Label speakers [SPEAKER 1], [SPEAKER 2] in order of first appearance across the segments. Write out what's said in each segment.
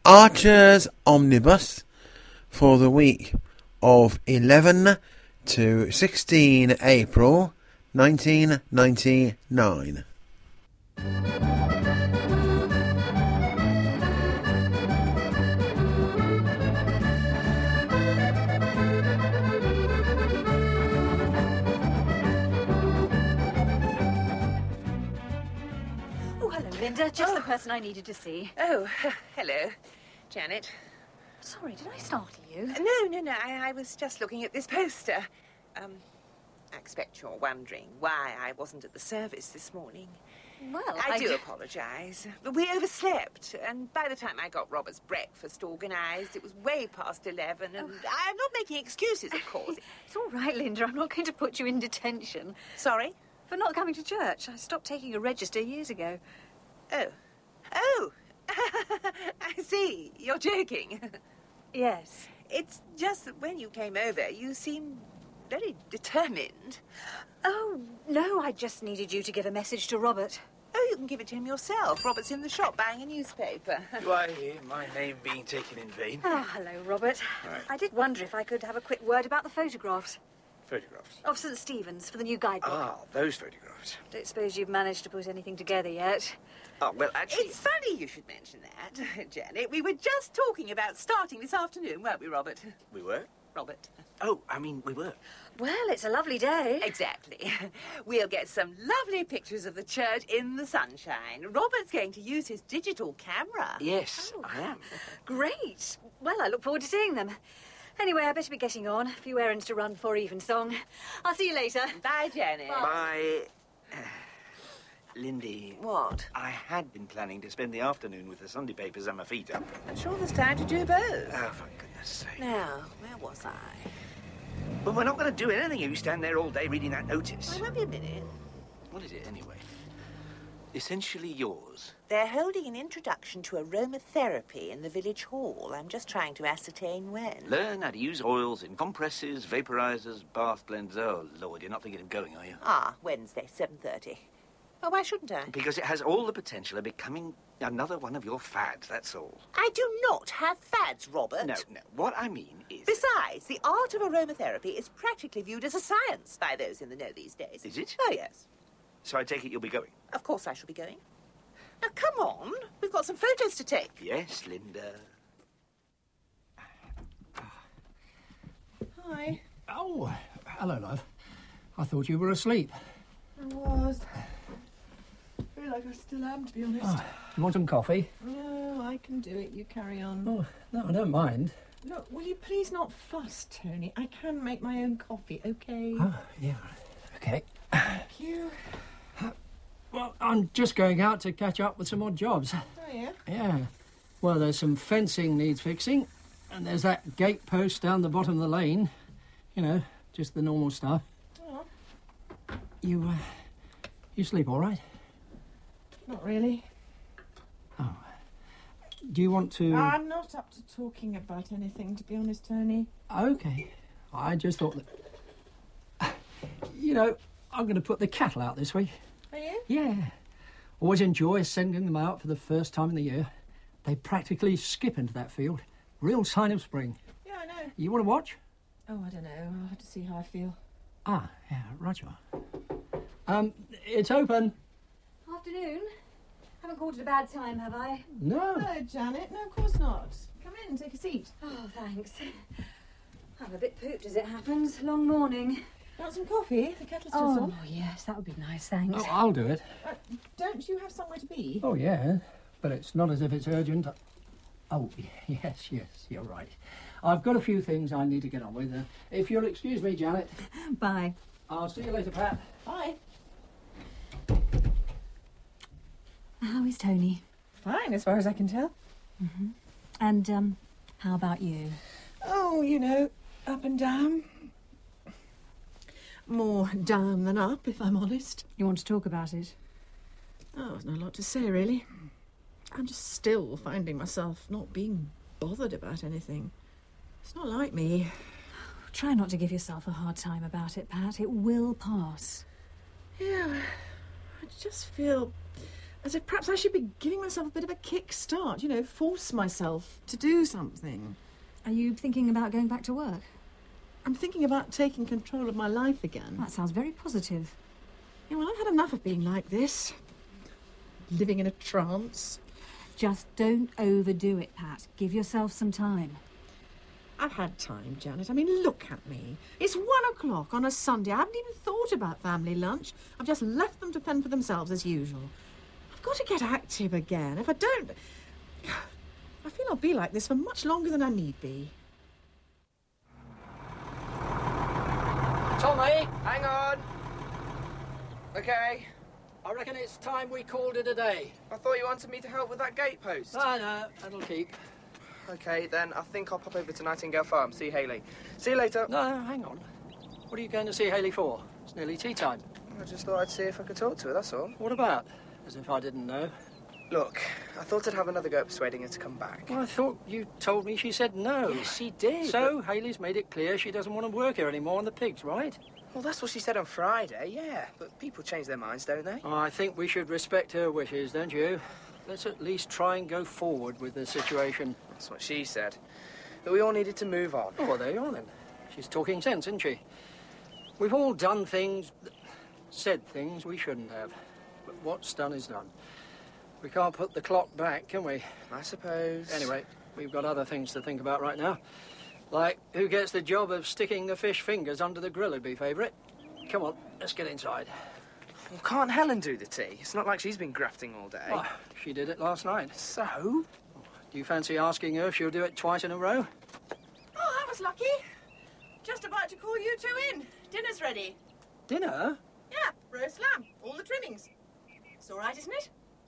[SPEAKER 1] Archer's Omnibus for the week of 11 to 16 April 1999.
[SPEAKER 2] Linda, just the person I needed to see.
[SPEAKER 3] Oh, hello, Janet.
[SPEAKER 2] Sorry, did I startle you?
[SPEAKER 3] No, I was just looking at this poster. I expect you're wondering why I wasn't at the service this morning.
[SPEAKER 2] Well,
[SPEAKER 3] I do apologise. We overslept, and by the time I got Robert's breakfast organised, it was way past 11, and I'm not making excuses, of course.
[SPEAKER 2] It's all right, Linda. I'm not going to put you in detention.
[SPEAKER 3] Sorry?
[SPEAKER 2] For not coming to church. I stopped taking a register years ago.
[SPEAKER 3] Oh, I see. You're joking.
[SPEAKER 2] Yes.
[SPEAKER 3] It's just that when you came over, you seemed very determined.
[SPEAKER 2] Oh, no, I just needed you to give a message to Robert.
[SPEAKER 3] Oh, you can give it to him yourself. Robert's in the shop buying a newspaper.
[SPEAKER 4] Do I hear my name being taken in vain?
[SPEAKER 2] Oh, hello, Robert.
[SPEAKER 4] Right.
[SPEAKER 2] I did wonder if I could have a quick word about the photographs.
[SPEAKER 4] Photographs?
[SPEAKER 2] Of St. Stephen's for the new guidebook.
[SPEAKER 4] Ah, those photographs.
[SPEAKER 2] Don't suppose you've managed to put anything together yet.
[SPEAKER 4] Oh, well, actually...
[SPEAKER 3] It's funny you should mention that, Janet. We were just talking about starting this afternoon, weren't we, Robert?
[SPEAKER 4] We were?
[SPEAKER 3] Robert.
[SPEAKER 4] Oh, I mean, we were.
[SPEAKER 2] Well, it's a lovely day.
[SPEAKER 3] Exactly. We'll get some lovely pictures of the church in the sunshine. Robert's going to use his digital camera.
[SPEAKER 4] Yes, I am.
[SPEAKER 2] Great. Well, I look forward to seeing them. Anyway, I better be getting on. A few errands to run for Evensong. I'll see you later.
[SPEAKER 3] Bye, Janet.
[SPEAKER 4] Bye. Lindy.
[SPEAKER 3] What?
[SPEAKER 4] I had been planning to spend the afternoon with the Sunday papers and my feet up.
[SPEAKER 3] I'm sure there's time to do both.
[SPEAKER 4] Oh, for goodness sake.
[SPEAKER 3] Now, where was I?
[SPEAKER 4] But we're not going to do anything if you stand there all day reading that notice.
[SPEAKER 3] I won't be a minute.
[SPEAKER 4] What is it, anyway? Essentially yours.
[SPEAKER 3] They're holding an introduction to aromatherapy in the village hall. I'm just trying to ascertain when.
[SPEAKER 4] Learn how to use oils in compresses, vaporizers, bath blends. Oh, Lord, you're not thinking of going, are you?
[SPEAKER 3] Wednesday, 7:30. Oh, why shouldn't I?
[SPEAKER 4] Because it has all the potential of becoming another one of your fads, that's all.
[SPEAKER 3] I do not have fads, Robert.
[SPEAKER 4] No. What I mean is...
[SPEAKER 3] Besides, the art of aromatherapy is practically viewed as a science by those in the know these days.
[SPEAKER 4] Is it?
[SPEAKER 3] Oh, yes.
[SPEAKER 4] So I take it you'll be going?
[SPEAKER 3] Of course I shall be going. Now, come on. We've got some photos to take.
[SPEAKER 4] Yes, Linda.
[SPEAKER 3] Hi.
[SPEAKER 5] Oh, hello, love. I thought you were asleep.
[SPEAKER 6] I was. I feel like I still am, to be honest.
[SPEAKER 5] Oh, you want some coffee?
[SPEAKER 6] No, I can do it. You carry on.
[SPEAKER 5] Oh, no, I don't mind.
[SPEAKER 6] Look, will you please not fuss, Tony? I can make my own coffee, okay?
[SPEAKER 5] Oh, yeah. Okay.
[SPEAKER 6] Thank you.
[SPEAKER 5] Well, I'm just going out to catch up with some odd jobs.
[SPEAKER 6] Oh, yeah?
[SPEAKER 5] Yeah. Well, there's some fencing needs fixing, and there's that gate post down the bottom of the lane. You know, just the normal stuff.
[SPEAKER 6] Oh.
[SPEAKER 5] You sleep all right?
[SPEAKER 6] Not really.
[SPEAKER 5] Oh. Do you want to...
[SPEAKER 6] I'm not up to talking about anything, to be honest, Tony.
[SPEAKER 5] Okay. I just thought that... You know, I'm going to put the cattle out this week.
[SPEAKER 6] Are you?
[SPEAKER 5] Yeah. Always enjoy sending them out for the first time in the year. They practically skip into that field. Real sign of spring.
[SPEAKER 6] Yeah, I know.
[SPEAKER 5] You want to watch?
[SPEAKER 6] Oh, I don't know. I'll have to see how I feel.
[SPEAKER 5] Ah, yeah, right you are. It's open.
[SPEAKER 2] Afternoon. Haven't called it a bad time, have I?
[SPEAKER 5] No.
[SPEAKER 6] Hello, Janet. No, of course not. Come in, take a seat.
[SPEAKER 2] Oh, thanks. I'm a bit pooped as it happens. Long morning.
[SPEAKER 6] Want some coffee? The kettle's just
[SPEAKER 2] Oh,
[SPEAKER 6] on.
[SPEAKER 2] yes, that would be nice, thanks.
[SPEAKER 5] Oh, I'll do it.
[SPEAKER 6] Don't you have somewhere to be?
[SPEAKER 5] Oh, yeah, but it's not as if it's urgent. Oh, yes, you're right. I've got a few things I need to get on with. If you'll excuse me, Janet.
[SPEAKER 2] Bye.
[SPEAKER 5] I'll see you later, Pat.
[SPEAKER 6] Bye.
[SPEAKER 2] How is Tony?
[SPEAKER 6] Fine, as far as I can tell.
[SPEAKER 2] Mm-hmm. And, how about you?
[SPEAKER 6] Oh, you know, up and down. More down than up, if I'm honest.
[SPEAKER 2] You want to talk about it?
[SPEAKER 6] Oh, there's not a lot to say, really. I'm just still finding myself not being bothered about anything. It's not like me.
[SPEAKER 2] Try not to give yourself a hard time about it, Pat. It will pass.
[SPEAKER 6] Yeah, I just feel As if perhaps I should be giving myself a bit of a kick-start, you know, force myself to do something.
[SPEAKER 2] Are you thinking about going back to work?
[SPEAKER 6] I'm thinking about taking control of my life again.
[SPEAKER 2] That sounds very positive.
[SPEAKER 6] Yeah, well, I've had enough of being like this. Living in a trance.
[SPEAKER 2] Just don't overdo it, Pat. Give yourself some time.
[SPEAKER 6] I've had time, Janet. I mean, look at me. It's 1 o'clock on a Sunday. I haven't even thought about family lunch. I've just left them to fend for themselves as usual. I've got to get active again. If I don't, I feel I'll be like this for much longer than I need be.
[SPEAKER 5] Tommy,
[SPEAKER 7] Hang on. Okay.
[SPEAKER 5] I reckon it's time we called it a day.
[SPEAKER 7] I thought you wanted me to help with that gatepost.
[SPEAKER 5] No, that'll keep.
[SPEAKER 7] Okay, then I think I'll pop over to Nightingale Farm, see Hayley. See you later.
[SPEAKER 5] No, hang on. What are you going to see Hayley for? It's nearly tea time.
[SPEAKER 7] I just thought I'd see if I could talk to her, that's all.
[SPEAKER 5] What about? As if I didn't know.
[SPEAKER 7] Look, I thought I'd have another go at persuading her to come back.
[SPEAKER 5] Well, I thought you told me she said no.
[SPEAKER 7] Yes, she did.
[SPEAKER 5] So, Hayley's made it clear she doesn't want to work here anymore on the pigs, right?
[SPEAKER 7] Well, that's what she said on Friday, yeah. But people change their minds, don't they?
[SPEAKER 5] I think we should respect her wishes, don't you? Let's at least try and go forward with the situation.
[SPEAKER 7] That's what she said. But we all needed to move on.
[SPEAKER 5] Oh, well, there you are, then. She's talking sense, isn't she? We've all done things, said things we shouldn't have. But what's done is done. We can't put the clock back, can we?
[SPEAKER 7] I suppose.
[SPEAKER 5] Anyway, we've got other things to think about right now. Like, who gets the job of sticking the fish fingers under the grill would be favourite. Come on, let's get inside.
[SPEAKER 7] Well, can't Helen do the tea? It's not like she's been grafting all day.
[SPEAKER 5] Oh, she did it last night.
[SPEAKER 7] So?
[SPEAKER 5] Do you fancy asking her if she'll do it twice in a row?
[SPEAKER 6] Oh, that was lucky. Just about to call you two in. Dinner's ready.
[SPEAKER 5] Dinner?
[SPEAKER 6] Yeah, roast lamb, all the trimmings. It's all right, isn't it?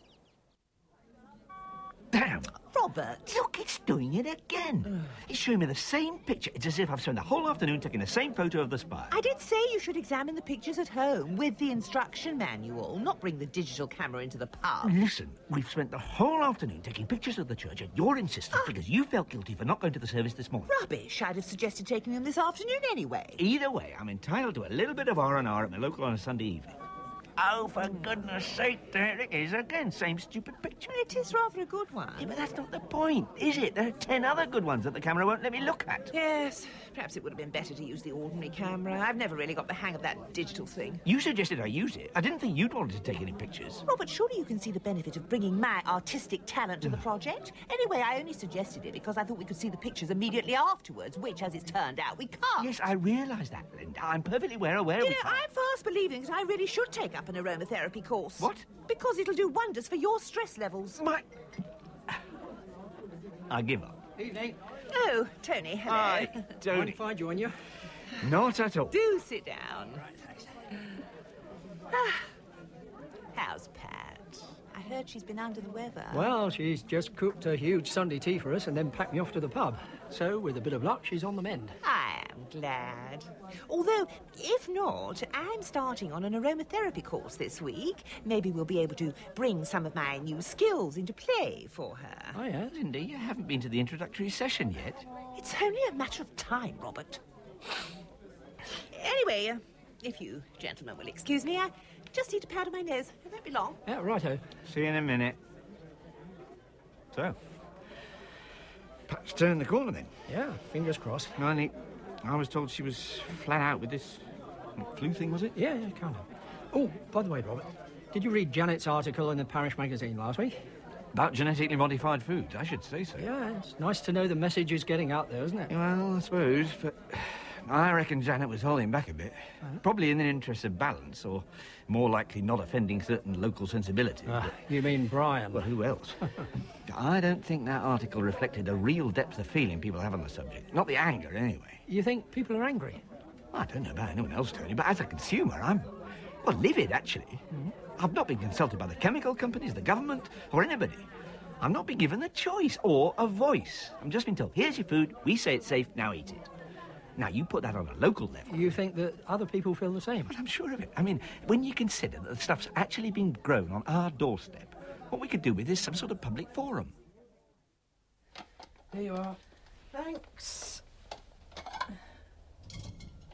[SPEAKER 8] Damn! Robert! Look, it's doing it again. It's showing me the same picture. It's as if I've spent the whole afternoon taking the same photo of the spire.
[SPEAKER 3] I did say you should examine the pictures at home with the instruction manual, not bring the digital camera into the pub.
[SPEAKER 8] Listen, we've spent the whole afternoon taking pictures of the church at your insistence because you felt guilty for not going to the service this morning.
[SPEAKER 3] Rubbish. I'd have suggested taking them this afternoon anyway.
[SPEAKER 8] Either way, I'm entitled to a little bit of R&R at my local on a Sunday evening. Oh, for goodness sake, there it is again. Same stupid picture.
[SPEAKER 3] It is rather a good one.
[SPEAKER 8] Yeah, but that's not the point, is it? There are 10 other good ones that the camera won't let me look at.
[SPEAKER 3] Yes, perhaps it would have been better to use the ordinary camera. I've never really got the hang of that digital thing.
[SPEAKER 8] You suggested I use it. I didn't think you'd wanted to take any pictures.
[SPEAKER 3] Robert, surely you can see the benefit of bringing my artistic talent to the project. Anyway, I only suggested it because I thought we could see the pictures immediately afterwards, which, as it's turned out, we can't.
[SPEAKER 8] Yes, I realise that, Linda. I'm perfectly aware
[SPEAKER 3] You
[SPEAKER 8] we
[SPEAKER 3] know,
[SPEAKER 8] can't.
[SPEAKER 3] I'm fast believing that I really should take up an aromatherapy course.
[SPEAKER 8] What?
[SPEAKER 3] Because it'll do wonders for your stress levels.
[SPEAKER 8] I give up.
[SPEAKER 5] Evening.
[SPEAKER 3] Oh, Tony, hello.
[SPEAKER 8] Hi,
[SPEAKER 5] Mind
[SPEAKER 8] Tony.
[SPEAKER 5] if I join you?
[SPEAKER 8] Not at all.
[SPEAKER 3] Do sit down.
[SPEAKER 5] Right, thanks.
[SPEAKER 3] How's Pat? I heard she's been under the weather.
[SPEAKER 5] Well, she's just cooked a huge Sunday tea for us and then packed me off to the pub. So, with a bit of luck, she's on the mend.
[SPEAKER 3] I am glad. Although, if not, I'm starting on an aromatherapy course this week. Maybe we'll be able to bring some of my new skills into play for her.
[SPEAKER 5] Oh, yes?
[SPEAKER 8] Linda, you haven't been to the introductory session yet.
[SPEAKER 3] It's only a matter of time, Robert. Anyway, if you gentlemen will excuse me, I just need to powder my nose. It won't be long.
[SPEAKER 5] Yeah, righto.
[SPEAKER 8] See you in a minute. So, Pat's turned the corner then.
[SPEAKER 5] Yeah, fingers crossed.
[SPEAKER 8] I was told she was flat out with this flu thing, was it?
[SPEAKER 5] Yeah, kind of. Oh, by the way, Robert, did you read Janet's article in the Parish magazine last week?
[SPEAKER 8] About genetically modified foods, I should say so.
[SPEAKER 5] Yeah, it's nice to know the message is getting out there, isn't it?
[SPEAKER 8] Well, I suppose, but I reckon Janet was holding back a bit. Probably in the interest of balance, or more likely not offending certain local sensibilities. but-
[SPEAKER 5] You mean Brian?
[SPEAKER 8] Well, who else? I don't think that article reflected the real depth of feeling people have on the subject. Not the anger, anyway.
[SPEAKER 5] You think people are angry?
[SPEAKER 8] I don't know about anyone else, Tony, but as a consumer, I'm, well, livid, actually. I've not been consulted by the chemical companies, the government, or anybody. I've not been given a choice or a voice. I've just been told, here's your food, we say it's safe, now eat it. Now, you put that on a local level.
[SPEAKER 5] You think that other people feel the same?
[SPEAKER 8] Well, I'm sure of it. I mean, when you consider that the stuff's actually been grown on our doorstep, what we could do with is some sort of public forum.
[SPEAKER 7] Here you are.
[SPEAKER 6] Thanks.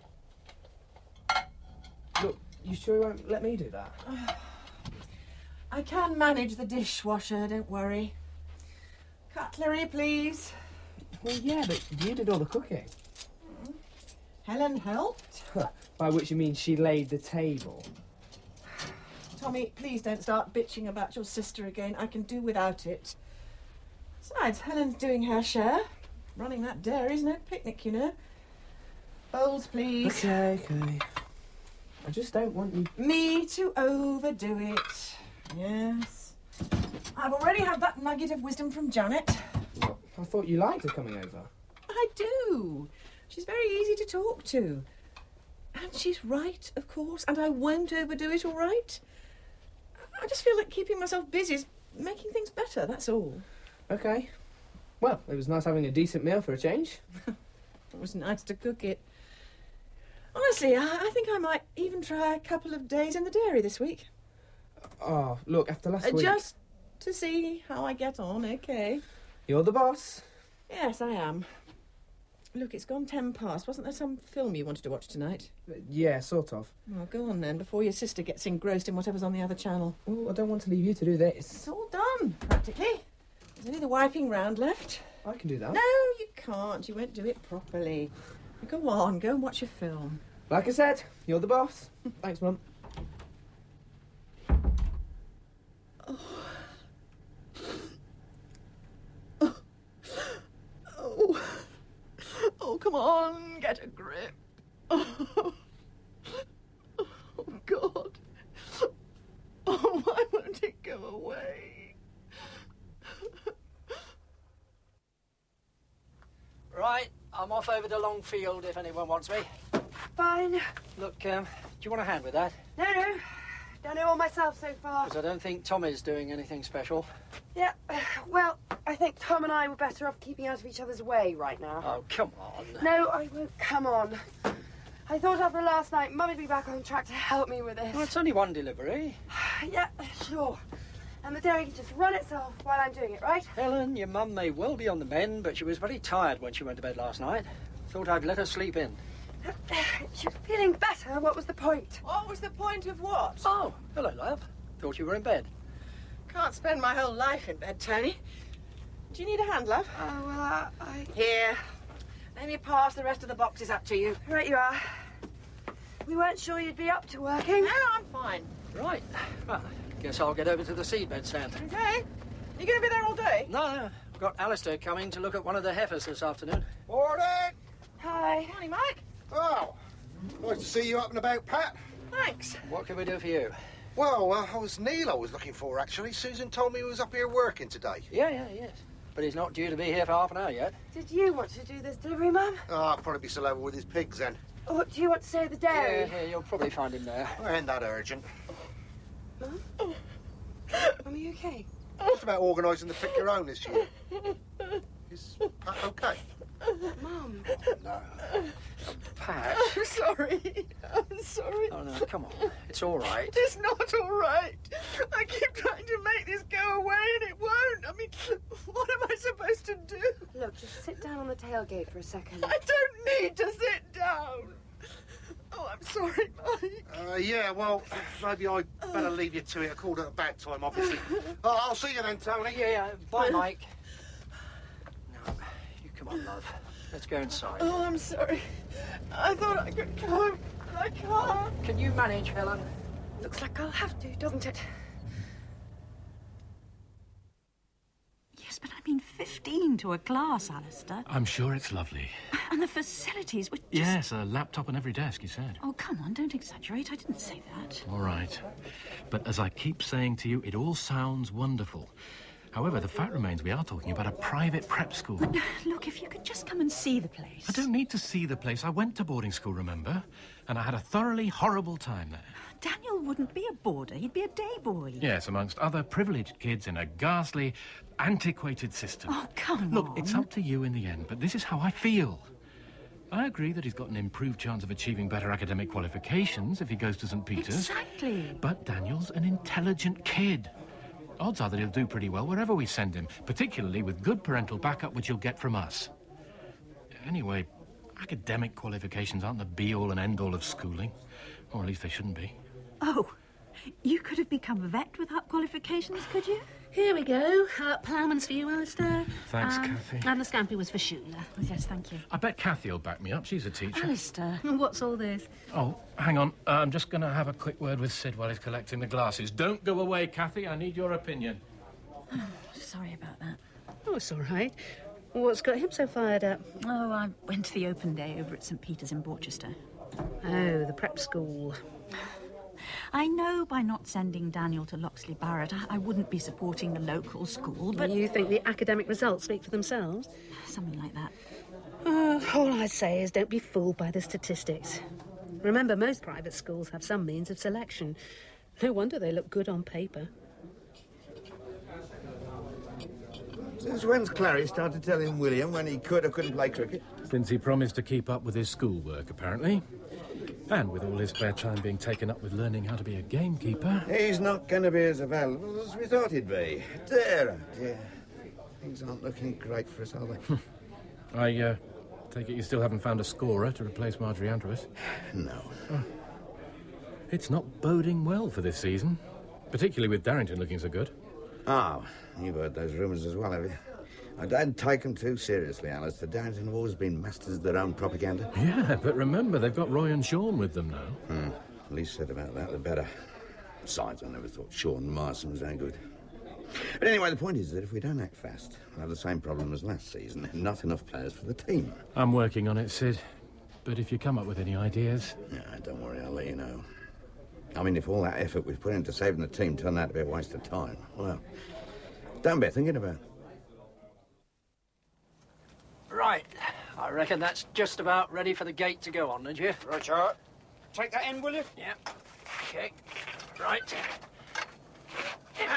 [SPEAKER 7] Look, you sure you won't let me do that?
[SPEAKER 6] I can manage the dishwasher, don't worry. Cutlery, please.
[SPEAKER 7] Well, yeah, but you did all the cooking.
[SPEAKER 6] Helen helped.
[SPEAKER 7] By which you mean she laid the table.
[SPEAKER 6] Tommy, please don't start bitching about your sister again. I can do without it. Besides, Helen's doing her share. Running that dairy's no picnic, you know. Bowls, please.
[SPEAKER 7] Okay. I just don't want you...
[SPEAKER 6] Me to overdo it. Yes. I've already had that nugget of wisdom from Janet.
[SPEAKER 7] I thought you liked her coming over.
[SPEAKER 6] I do. She's very easy to talk to. And she's right, of course, and I won't overdo it, all right? I just feel like keeping myself busy is making things better, that's all.
[SPEAKER 7] Okay. Well, it was nice having a decent meal for a change.
[SPEAKER 6] It was nice to cook it. Honestly, I think I might even try a couple of days in the dairy this week.
[SPEAKER 7] Oh, look, after last week...
[SPEAKER 6] Just to see how I get on, okay?
[SPEAKER 7] You're the boss.
[SPEAKER 6] Yes, I am. Look, it's gone 10 past. Wasn't there some film you wanted to watch tonight?
[SPEAKER 7] Yeah, sort of.
[SPEAKER 6] Well, go on then, before your sister gets engrossed in whatever's on the other channel.
[SPEAKER 7] Oh, I don't want to leave you to do this.
[SPEAKER 6] It's all done, practically. There's only the wiping round left.
[SPEAKER 7] I can do that.
[SPEAKER 6] No, you can't. You won't do it properly. Go on, go and watch your film.
[SPEAKER 7] Like I said, you're the boss. Thanks, Mum.
[SPEAKER 6] Oh, come on, get a grip. Oh, God. Oh, why won't it go away?
[SPEAKER 5] Right, I'm off over to Longfield if anyone wants me.
[SPEAKER 9] Fine.
[SPEAKER 5] Look, do you want a hand with that?
[SPEAKER 9] No. Done it all myself so far.
[SPEAKER 5] Because I don't think Tommy's doing anything special.
[SPEAKER 9] Yeah, well, I think Tom and I were better off keeping out of each other's way right now.
[SPEAKER 5] Oh, come on.
[SPEAKER 9] No, I won't come on. I thought after last night, Mummy'd be back on track to help me with this.
[SPEAKER 5] Well, it's only one delivery.
[SPEAKER 9] Yeah, sure. And the dairy can just run itself while I'm doing it, right?
[SPEAKER 5] Helen, your mum may well be on the mend, but she was very tired when she went to bed last night. Thought I'd let her sleep in.
[SPEAKER 9] She was feeling better. What was the point?
[SPEAKER 6] What was the point of what?
[SPEAKER 5] Oh, hello, love. Thought you were in bed.
[SPEAKER 6] Can't spend my whole life in bed, Tony. Do you need a hand, love?
[SPEAKER 9] Oh, well, I...
[SPEAKER 6] Here. Let me pass the rest of the boxes up to you.
[SPEAKER 9] Right you are. We weren't sure you'd be up to working.
[SPEAKER 6] No, I'm fine.
[SPEAKER 5] Right. Well, guess I'll get over to the seedbed stand.
[SPEAKER 6] Okay. You going to be there all day?
[SPEAKER 5] No. Got Alistair coming to look at one of the heifers this afternoon.
[SPEAKER 10] Morning!
[SPEAKER 9] Hi.
[SPEAKER 6] Morning, Mike.
[SPEAKER 10] Oh, nice to see you up and about, Pat.
[SPEAKER 6] Thanks.
[SPEAKER 5] What can we do for you?
[SPEAKER 10] Well, it was Neil I was looking for, actually. Susan told me he was up here working today.
[SPEAKER 5] Yes. But he's not due to be here for half an hour yet.
[SPEAKER 9] Did you want to do this delivery, Mum?
[SPEAKER 10] Oh, I'll probably be still over with his pigs then.
[SPEAKER 9] Or do you want to stay at the dairy?
[SPEAKER 5] Yeah, you'll probably find him there.
[SPEAKER 10] Well, ain't that urgent.
[SPEAKER 9] Mum? Mum, are you okay?
[SPEAKER 10] What about organising the Pick Your Own this year? Is Pat okay?
[SPEAKER 9] Mum.
[SPEAKER 5] No. Pat.
[SPEAKER 6] I'm sorry.
[SPEAKER 5] Oh, no, come on. It's all right.
[SPEAKER 6] It's not all right. I keep trying to make this go away and it won't. I mean, what am I supposed to do?
[SPEAKER 9] Look, just sit down on the tailgate for a second.
[SPEAKER 6] I don't need to sit down. Oh, I'm sorry, Mike.
[SPEAKER 10] Yeah, well, maybe I'd better leave you to it. I called it a bad time, obviously. I'll see you then, Tony.
[SPEAKER 5] Yeah. Bye, Mike. No, you come on, love. Let's go inside.
[SPEAKER 6] Oh, I'm sorry. I thought I could come, but I can't.
[SPEAKER 5] Can you manage, Helen?
[SPEAKER 9] Looks like I'll have to, doesn't it?
[SPEAKER 2] Yes, but I mean 15 to a class, Alistair.
[SPEAKER 11] I'm sure it's lovely.
[SPEAKER 2] And the facilities were just...
[SPEAKER 11] Yes, a laptop on every desk, you said.
[SPEAKER 2] Oh, come on, don't exaggerate. I didn't say that.
[SPEAKER 11] All right. But as I keep saying to you, it all sounds wonderful. However, the fact remains we are talking about a private prep school.
[SPEAKER 2] But, look, if you could just come and see the place.
[SPEAKER 11] I don't need to see the place. I went to boarding school, remember? And I had a thoroughly horrible time there.
[SPEAKER 2] Daniel wouldn't be a boarder. He'd be a day boy.
[SPEAKER 11] Yes, amongst other privileged kids in a ghastly, antiquated system.
[SPEAKER 2] Oh, come on.
[SPEAKER 11] Look, it's up to you in the end, but this is how I feel. I agree that he's got an improved chance of achieving better academic qualifications if he goes to St. Peter's.
[SPEAKER 2] Exactly.
[SPEAKER 11] But Daniel's an intelligent kid. Odds are that he'll do pretty well wherever we send him, particularly with good parental backup, which he'll get from us. Anyway, academic qualifications aren't the be-all and end-all of schooling. Or at least they shouldn't be.
[SPEAKER 2] Oh, You could have become a vet without qualifications, could you?
[SPEAKER 12] Here we go. Ploughman's for you, Alistair.
[SPEAKER 11] Thanks, Cathy.
[SPEAKER 12] And the scampi was for Shula.
[SPEAKER 2] Yes, thank you.
[SPEAKER 11] I bet Cathy will back me up. She's a teacher.
[SPEAKER 12] Alistair, what's all this?
[SPEAKER 11] Oh, hang on. I'm just going to have a quick word with Sid while he's collecting the glasses. Don't go away, Cathy. I need your opinion.
[SPEAKER 2] Sorry about that.
[SPEAKER 12] Oh, it's all right. What's got him so fired up?
[SPEAKER 2] Oh, I went to the open day over at St. Peter's in Borchester.
[SPEAKER 12] Oh, the prep school.
[SPEAKER 2] I know by not sending Daniel to Loxley Barrett, I wouldn't be supporting the local school, but...
[SPEAKER 12] You think the academic results speak for themselves?
[SPEAKER 2] Something like that.
[SPEAKER 12] All I'd say is don't be fooled by the statistics. Remember, most private schools have some means of selection. No wonder they look good on paper.
[SPEAKER 13] Since when's Clary started telling William when he could or couldn't play cricket?
[SPEAKER 11] Since he promised to keep up with his schoolwork, apparently. And with all his spare time being taken up with learning how to be a gamekeeper.
[SPEAKER 13] He's not going to be as available as we thought he'd be. Dear, oh dear. Things aren't looking great for us, are they?
[SPEAKER 11] I take it you still haven't found a scorer to replace Marjorie Andrews?
[SPEAKER 13] No.
[SPEAKER 11] It's not boding well for this season, particularly with Darrington looking so good.
[SPEAKER 13] Oh, you've heard those rumours as well, have you? I don't take them too seriously, Alice. The Darrington have always been masters of their own propaganda.
[SPEAKER 11] Yeah, but remember, they've got Roy and Sean with them now.
[SPEAKER 13] The least said about that, the better. Besides, I never thought Sean Marson was that good. But anyway, the point is that if we don't act fast, we'll have the same problem as last season. Not enough players for the team.
[SPEAKER 11] I'm working on it, Sid. But if you come up with any ideas...
[SPEAKER 13] No, don't worry, I'll let you know. I mean, if all that effort we've put into saving the team turned out to be a waste of time, well, don't be thinking about it.
[SPEAKER 5] Right. I reckon that's just about ready for the gate to go on, don't you?
[SPEAKER 14] Right, Charlie. Take that in, will you?
[SPEAKER 5] Yeah. OK. Right. Yeah.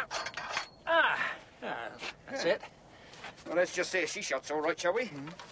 [SPEAKER 5] That's it.
[SPEAKER 14] Well, let's just say she shot's all right, shall we?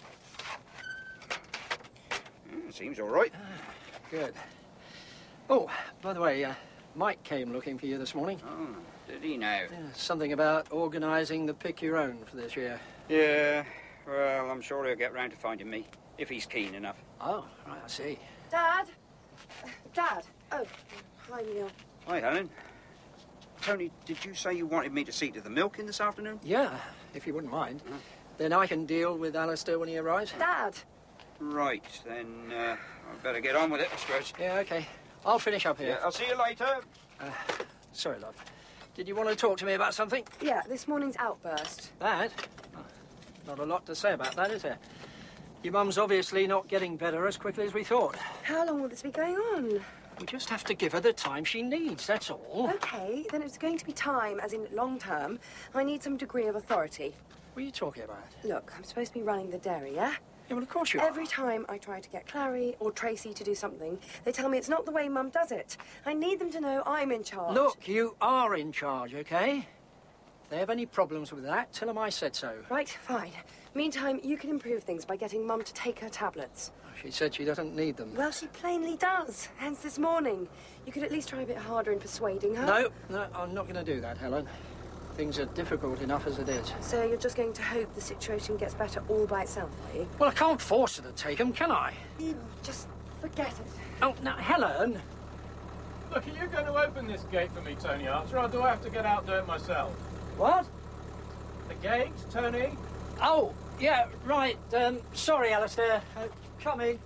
[SPEAKER 14] Seems all right.
[SPEAKER 5] Good. Oh, by the way, Mike came looking for you this morning.
[SPEAKER 14] Oh, did he now?
[SPEAKER 5] Something about organising the Pick Your Own for this year.
[SPEAKER 14] Yeah. Well, I'm sure he'll get round to finding me, if he's keen enough.
[SPEAKER 5] Oh, right, I see.
[SPEAKER 9] Dad? Dad? Oh, hi, Neil.
[SPEAKER 14] Hi, Helen. Tony, did you say you wanted me to see to the milking this afternoon?
[SPEAKER 5] Yeah, if you wouldn't mind. Then I can deal with Alistair when he arrives.
[SPEAKER 9] Dad!
[SPEAKER 14] Right, then I'd better get on with it, I suppose.
[SPEAKER 5] Yeah, OK. I'll finish up here.
[SPEAKER 14] Yeah, I'll see you later.
[SPEAKER 5] Sorry, love. Did you want to talk to me about something?
[SPEAKER 9] Yeah, this morning's outburst.
[SPEAKER 5] That? Not a lot to say about that, is there? Your mum's obviously not getting better as quickly as we thought.
[SPEAKER 9] How long will this be going on?
[SPEAKER 5] We just have to give her the time she needs, that's all.
[SPEAKER 9] OK, then it's going to be time, as in long term. I need some degree of authority.
[SPEAKER 5] What are you talking about?
[SPEAKER 9] Look, I'm supposed to be running the dairy, yeah?
[SPEAKER 5] Yeah, well, of course you are.
[SPEAKER 9] Every time I try to get Clary or Tracy to do something, they tell me it's not the way Mum does it. I need them to know I'm in charge.
[SPEAKER 5] Look, you are in charge, OK? If they have any problems with that, tell them I said so.
[SPEAKER 9] Right, fine. Meantime, you can improve things by getting Mum to take her tablets.
[SPEAKER 5] She said she doesn't need them.
[SPEAKER 9] Well, she plainly does. Hence this morning. You could at least try a bit harder in persuading her.
[SPEAKER 5] No, I'm not going to do that, Helen. Things are difficult enough as it is.
[SPEAKER 9] So you're just going to hope the situation gets better all by itself, are you?
[SPEAKER 5] Well, I can't force her to take them, can I?
[SPEAKER 9] Just forget it.
[SPEAKER 5] Oh, now, Helen!
[SPEAKER 11] Look, are you going to open this gate for me, Tony Archer, or do I have to get out and do it myself?
[SPEAKER 5] What?
[SPEAKER 11] The gate, Tony?
[SPEAKER 5] Oh, yeah, right. Sorry, Alistair. Coming.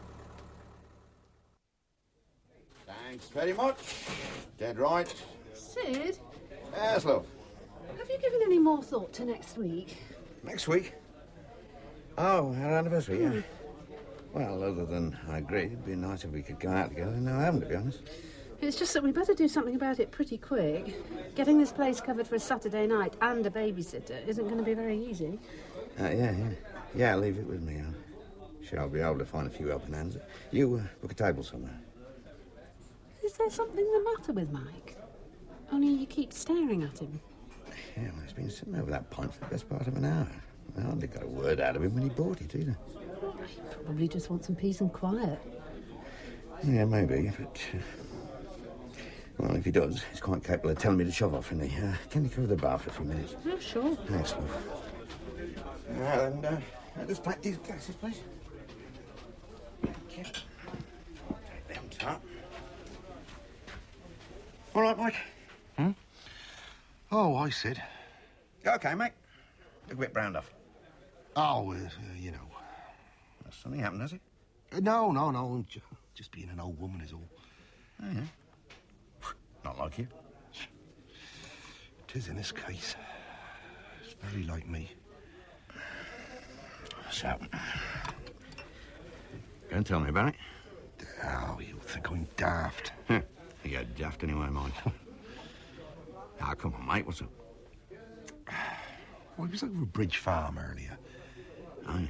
[SPEAKER 13] Thanks very much. Dead right.
[SPEAKER 12] Sid?
[SPEAKER 13] Yes, love.
[SPEAKER 12] Have you given any more thought to next week?
[SPEAKER 13] Next week? Oh, our anniversary, yeah. Well, other than I agree, it'd be nice if we could go out together. No, I haven't, to be honest.
[SPEAKER 12] It's just that we better do something about it pretty quick. Getting this place covered for a Saturday night and a babysitter isn't going to be very easy.
[SPEAKER 13] Yeah, leave it with me. I'm sure I'll be able to find a few helping hands. You book a table somewhere.
[SPEAKER 12] Is there something the matter with Mike? Only you keep staring at him.
[SPEAKER 13] Yeah, well, he's been sitting over that pint for the best part of an hour. I hardly got a word out of him when he bought it, either.
[SPEAKER 12] He probably just wants some peace and quiet.
[SPEAKER 13] Yeah, maybe, but... well, if he does, he's quite capable of telling me to shove off, isn't he? Can you cover the bar for a few minutes?
[SPEAKER 12] Yeah, sure.
[SPEAKER 13] Thanks, love. Well, then, let's take these glasses, please. Thank you. Take them top.
[SPEAKER 10] All right, Mike?
[SPEAKER 13] Hmm?
[SPEAKER 10] Oh, I said.
[SPEAKER 13] OK, mate. A bit browned off.
[SPEAKER 10] Oh, you know.
[SPEAKER 13] Something happened, has it?
[SPEAKER 10] No. I'm just being an old woman is all.
[SPEAKER 13] Oh, yeah. Not like you.
[SPEAKER 10] It is in this case. It's very like me.
[SPEAKER 13] So, go and tell me about it.
[SPEAKER 10] Oh, you'll think I'm daft.
[SPEAKER 13] You're daft anyway, Mike. Ah, come on, mate, what's up?
[SPEAKER 10] Well, I was over a Bridge Farm earlier.
[SPEAKER 13] Oh,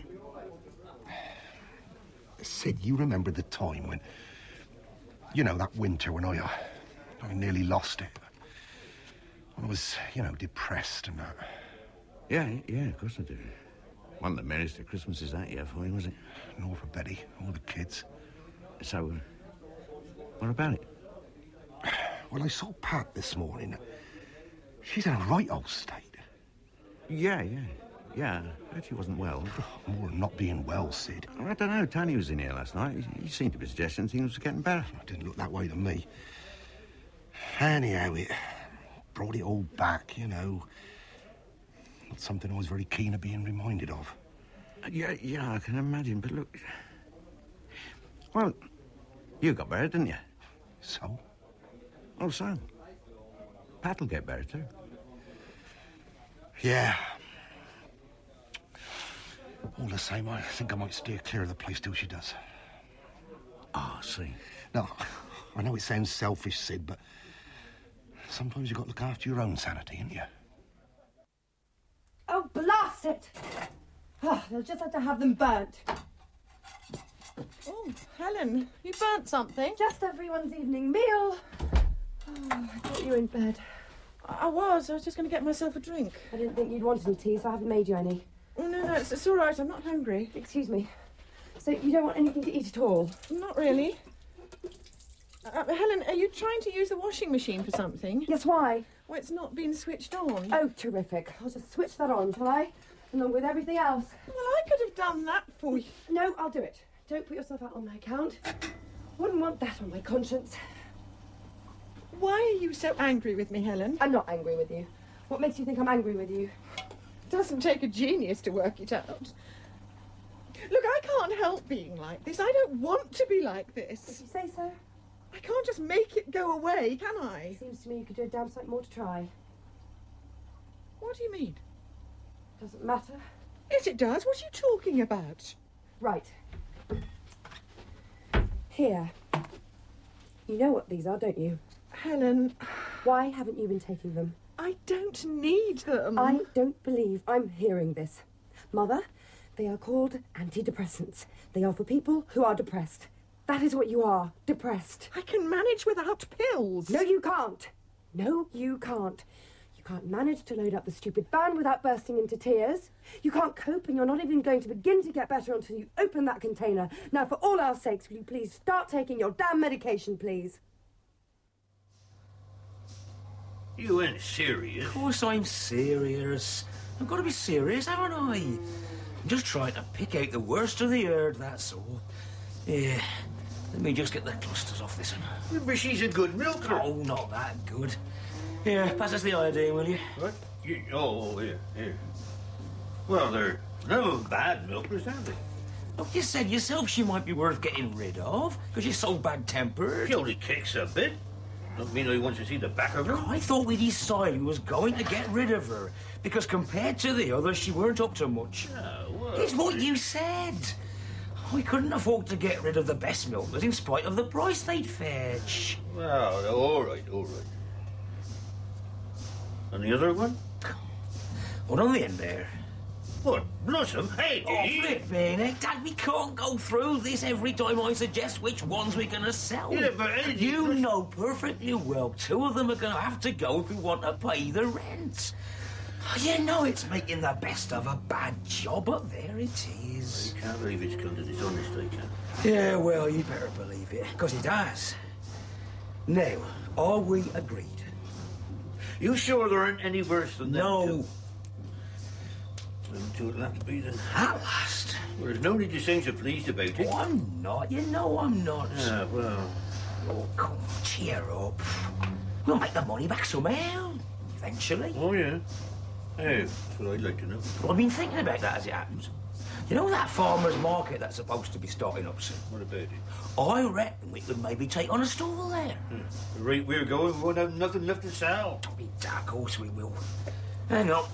[SPEAKER 10] Sid, you remember the time when... You know, that winter when I nearly lost it. When I was, depressed and that.
[SPEAKER 13] Yeah, of course I do. One of the merriest of Christmases that year for you, was it?
[SPEAKER 10] Nor for Betty, all the kids.
[SPEAKER 13] So, what about it?
[SPEAKER 10] Well, I saw Pat this morning. She's in a right old state.
[SPEAKER 13] Yeah. I heard she wasn't well.
[SPEAKER 10] More than not being well, Sid.
[SPEAKER 13] I don't know. Tony was in here last night. He seemed to be suggesting things were getting better.
[SPEAKER 10] It didn't look that way to me. Anyhow, it brought it all back, Not something I was very keen of being reminded of.
[SPEAKER 13] Yeah, I can imagine, but look... Well, you got better, didn't you?
[SPEAKER 10] So?
[SPEAKER 13] Oh, so? Pat'll get better, too.
[SPEAKER 10] Yeah. All the same, I think I might steer clear of the place till she does.
[SPEAKER 13] Ah, I see.
[SPEAKER 10] Now, I know it sounds selfish, Sid, but sometimes you've got to look after your own sanity, ain't you?
[SPEAKER 9] Oh, blast it! Oh, they'll just have to have them burnt.
[SPEAKER 6] Oh, Helen, you burnt something?
[SPEAKER 9] Just everyone's evening meal. Oh, I thought you were in bed.
[SPEAKER 6] I was just going to get myself a drink.
[SPEAKER 9] I didn't think you'd want any tea, so I haven't made you any.
[SPEAKER 6] Oh, no, it's all right. I'm not hungry.
[SPEAKER 9] Excuse me. So you don't want anything to eat at all?
[SPEAKER 6] Not really. Helen, are you trying to use the washing machine for something?
[SPEAKER 9] Yes, why?
[SPEAKER 6] Well, it's not been switched on.
[SPEAKER 9] Oh, terrific. I'll just switch that on, shall I? Along with everything else.
[SPEAKER 6] Well, I could have done that for you.
[SPEAKER 9] No, I'll do it. Don't put yourself out on my account. Wouldn't want that on my conscience.
[SPEAKER 6] Why are you so angry with me, Helen?
[SPEAKER 9] I'm not angry with you. What makes you think I'm angry with you?
[SPEAKER 6] It doesn't take a genius to work it out. Look, I can't help being like this. I don't want to be like this.
[SPEAKER 9] If you say so.
[SPEAKER 6] I can't just make it go away, can I?
[SPEAKER 9] Seems to me you could do a damn sight more to try.
[SPEAKER 6] What do you mean?
[SPEAKER 9] Doesn't matter.
[SPEAKER 6] Yes, it does. What are you talking about?
[SPEAKER 9] Right. Here. You know what these are, don't you?
[SPEAKER 6] Helen...
[SPEAKER 9] Why haven't you been taking them?
[SPEAKER 6] I don't need them.
[SPEAKER 9] I don't believe I'm hearing this. Mother, they are called antidepressants. They are for people who are depressed. That is what you are, depressed.
[SPEAKER 6] I can manage without pills.
[SPEAKER 9] No, you can't. No, you can't. You can't manage to load up the stupid van without bursting into tears. You can't cope, and you're not even going to begin to get better until you open that container. Now, for all our sakes, will you please start taking your damn medication, please?
[SPEAKER 15] You ain't serious?
[SPEAKER 16] Of course I'm serious. I've got to be serious, haven't I? I'm just trying to pick out the worst of the herd, that's all. Yeah, let me just get the clusters off this one.
[SPEAKER 15] But she's a good milker.
[SPEAKER 16] Oh, not that good. Here, pass us the iodine, will you?
[SPEAKER 15] What? Here. Well, they're no bad milkers, are they?
[SPEAKER 16] Look, you said yourself she might be worth getting rid of, because she's so bad-tempered.
[SPEAKER 15] She only kicks a bit. Don't mean I want to see the back of her.
[SPEAKER 16] I thought we decided we was going to get rid of her, because compared to the others, she weren't up to much. It's what you said. We couldn't afford to get rid of the best milkers in spite of the price they'd fetch.
[SPEAKER 15] Well, all right. And the other one?
[SPEAKER 16] What on the end there?
[SPEAKER 15] What? Blossom? Hey,
[SPEAKER 16] flipping heck, Dad, we can't go through this every time I suggest which ones we're going to sell.
[SPEAKER 15] Yeah, but
[SPEAKER 16] you know perfectly well 2 of them are going to have to go if we want to pay the rent. You know it's making the best of a bad job, but there it is.
[SPEAKER 15] I can't believe it's come to this, honest, I can't.
[SPEAKER 16] Yeah, well, you better believe it, because it has. Now, are we agreed?
[SPEAKER 15] You sure there aren't any worse than that?
[SPEAKER 16] No.
[SPEAKER 15] Them two it'll have to be then.
[SPEAKER 16] At last.
[SPEAKER 15] Well, there's no need to seem so pleased about it.
[SPEAKER 16] Oh, I'm not. You know I'm not.
[SPEAKER 15] Ah, well.
[SPEAKER 16] Oh, come on, cheer up. We'll make the money back somehow, eventually.
[SPEAKER 15] Oh, yeah. Hey, that's what I'd like to know.
[SPEAKER 16] Well, I've been thinking about that as it happens. You know that farmer's market that's supposed to be starting up soon?
[SPEAKER 15] What about it?
[SPEAKER 16] I reckon we could maybe take on a stall there.
[SPEAKER 15] The rate we're going, we won't have nothing left to sell.
[SPEAKER 16] Of course we will. Hang on.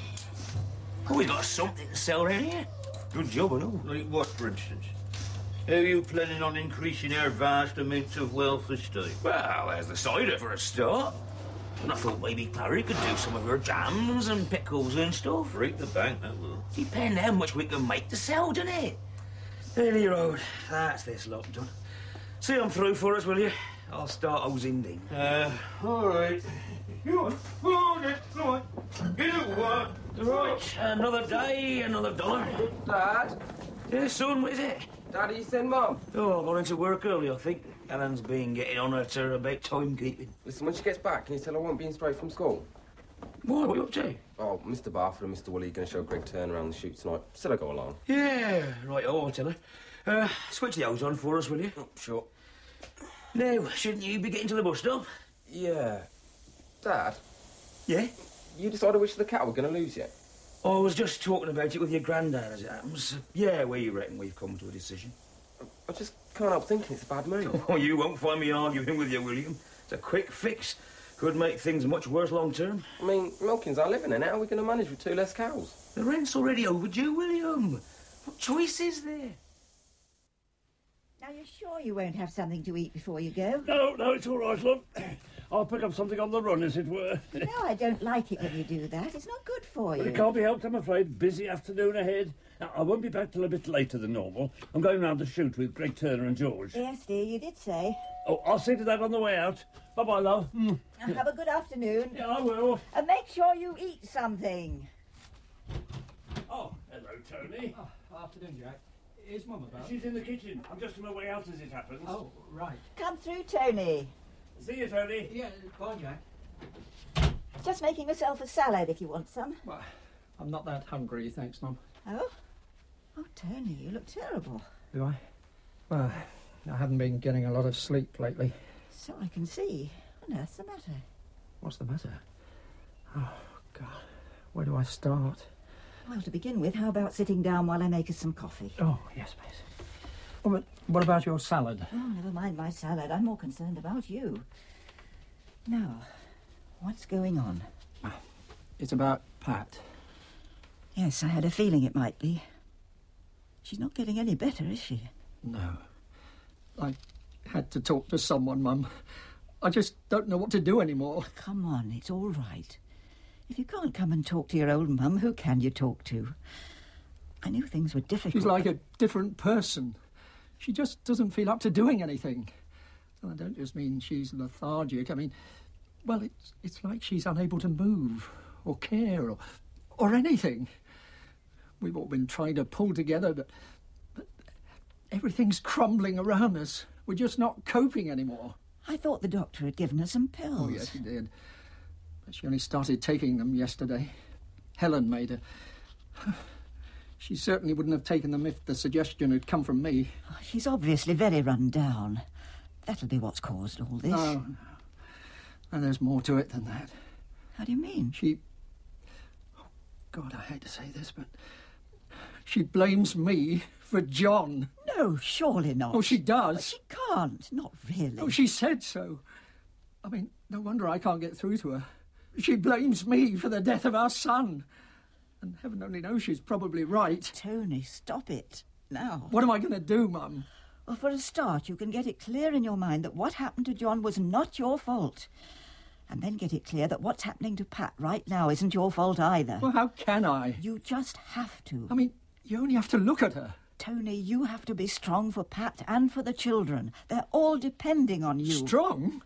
[SPEAKER 16] Oh, we got something to sell around here. Good job, I know.
[SPEAKER 15] Like what, for instance? How are you planning on increasing our vast amounts of wealth this time?
[SPEAKER 16] Well, there's the cider for a start. And I thought maybe Clary could do some of her jams and pickles and stuff.
[SPEAKER 15] Break the bank, that will.
[SPEAKER 16] Depend how much we can make to sell, doesn't it? Haley Road, that's this lot done. See I'm through for us, will you? I'll start hosing in.
[SPEAKER 15] All right. Go on. Go on, then. Go on. Get it, what?
[SPEAKER 16] Right, another day, another dollar.
[SPEAKER 7] Dad?
[SPEAKER 16] Yeah, son, what is it?
[SPEAKER 7] Daddy, you send Mum?
[SPEAKER 16] Oh, I got into work early, I think. Ellen's been getting on at her about timekeeping.
[SPEAKER 7] Listen, when she gets back, can you tell her I won't be in straight from school?
[SPEAKER 16] Why? What are you up to?
[SPEAKER 7] Oh, Mr. Barford and Mr. Woolley are going to show Greg Turner around the shoot tonight. Said I'd go along.
[SPEAKER 16] Yeah, right, I'll tell her. Switch the hose on for us, will you?
[SPEAKER 7] Oh, sure.
[SPEAKER 16] Now, shouldn't you be getting to the bus stop?
[SPEAKER 7] Yeah. Dad?
[SPEAKER 16] Yeah?
[SPEAKER 7] You decided which of the cattle we're going to lose yet?
[SPEAKER 16] I was just talking about it with your granddad, as it happens. Yeah, where you reckon we've come to a decision?
[SPEAKER 7] I just can't help thinking it's a bad move.
[SPEAKER 16] Oh, you won't find me arguing with you, William. It's a quick fix. Could make things much worse long term.
[SPEAKER 7] I mean, milking's our living, and how are we going to manage with 2 less cows?
[SPEAKER 16] The rent's already overdue, William. What choice is there?
[SPEAKER 17] Now, you're sure you won't have something to eat before you go?
[SPEAKER 18] No, it's all right, love. I'll pick up something on the run, as it were.
[SPEAKER 17] No, I don't like it when you do that. It's not good for you.
[SPEAKER 18] But it can't be helped, I'm afraid. Busy afternoon ahead. Now, I won't be back till a bit later than normal. I'm going round to shoot with Greg Turner and George.
[SPEAKER 17] Yes, dear, you did say.
[SPEAKER 18] Oh, I'll see to that on the way out. Bye-bye, love.
[SPEAKER 17] Now, have a good afternoon.
[SPEAKER 18] Yeah, I will.
[SPEAKER 17] And make sure you eat something.
[SPEAKER 18] Oh, hello, Tony.
[SPEAKER 5] Afternoon, Jack. Is Mum about?
[SPEAKER 18] She's in the kitchen. I'm just on my way out as it happens.
[SPEAKER 5] Oh, right.
[SPEAKER 17] Come through, Tony.
[SPEAKER 18] See you, Tony.
[SPEAKER 5] Yeah, bye, Jack.
[SPEAKER 17] Just making myself a salad if you want some.
[SPEAKER 5] Well, I'm not that hungry, thanks, Mum.
[SPEAKER 17] Oh? Oh, Tony, you look terrible.
[SPEAKER 5] Do I? Well, I haven't been getting a lot of sleep lately.
[SPEAKER 17] So I can see. What on earth's the matter?
[SPEAKER 5] What's the matter? Oh, God. Where do I start?
[SPEAKER 17] Well, to begin with, how about sitting down while I make us some coffee?
[SPEAKER 5] Oh, yes, please. Oh, but what about your salad?
[SPEAKER 17] Oh, never mind my salad. I'm more concerned about you. Now, what's going on?
[SPEAKER 5] It's about Pat.
[SPEAKER 17] Yes, I had a feeling it might be. She's not getting any better, is she?
[SPEAKER 5] No. I had to talk to someone, Mum. I just don't know what to do anymore.
[SPEAKER 17] Come on, it's all right. If you can't come and talk to your old mum, who can you talk to? I knew things were difficult.
[SPEAKER 5] She's like a different person. She just doesn't feel up to doing anything. And I don't just mean she's lethargic. I mean, well, it's like she's unable to move or care or anything. We've all been trying to pull together, but everything's crumbling around us. We're just not coping anymore.
[SPEAKER 17] I thought the doctor had given her some pills.
[SPEAKER 5] Oh, yes, he did. But she only started taking them yesterday. Helen made her. She certainly wouldn't have taken them if the suggestion had come from me.
[SPEAKER 17] Oh, she's obviously very run down. That'll be what's caused all this.
[SPEAKER 5] No. And there's more to it than that.
[SPEAKER 17] How do you mean?
[SPEAKER 5] She... Oh, God, I hate to say this, but... She blames me for John.
[SPEAKER 17] No, surely not.
[SPEAKER 5] Oh, she does.
[SPEAKER 17] But she can't. Not really.
[SPEAKER 5] Oh, she said so. I mean, no wonder I can't get through to her. She blames me for the death of our son. And heaven only knows she's probably right.
[SPEAKER 17] Tony, stop it. Now.
[SPEAKER 5] What am I going to do, Mum?
[SPEAKER 17] Well, for a start, you can get it clear in your mind that what happened to John was not your fault. And then get it clear that what's happening to Pat right now isn't your fault either.
[SPEAKER 5] Well, how can I?
[SPEAKER 17] You just have to.
[SPEAKER 5] I mean, you only have to look at her.
[SPEAKER 17] Tony, you have to be strong for Pat and for the children. They're all depending on you.
[SPEAKER 5] Strong?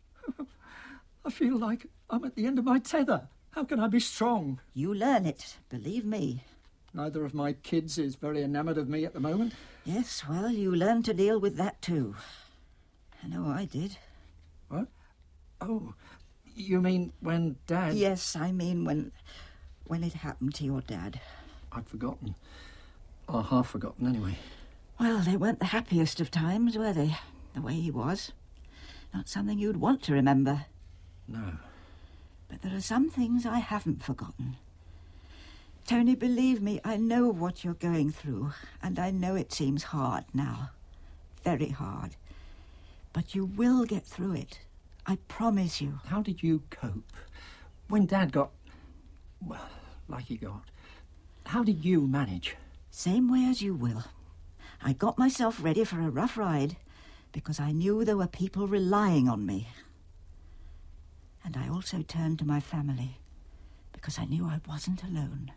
[SPEAKER 5] I feel like I'm at the end of my tether. How can I be strong?
[SPEAKER 17] You learn it, believe me.
[SPEAKER 5] Neither of my kids is very enamoured of me at the moment.
[SPEAKER 17] Yes, well, you learn to deal with that too. I know I did.
[SPEAKER 5] What? Oh, you mean when Dad...
[SPEAKER 17] Yes, I mean when it happened to your dad.
[SPEAKER 5] I'd forgotten. Or half forgotten, anyway.
[SPEAKER 17] Well, they weren't the happiest of times, were they? The way he was. Not something you'd want to remember.
[SPEAKER 5] No.
[SPEAKER 17] But there are some things I haven't forgotten. Tony, believe me, I know what you're going through, and I know it seems hard now. Very hard. But you will get through it. I promise you.
[SPEAKER 5] How did you cope? When Dad got... well, like he got. How did you manage?
[SPEAKER 17] Same way as you will. I got myself ready for a rough ride because I knew there were people relying on me. And I also turned to my family because I knew I wasn't alone.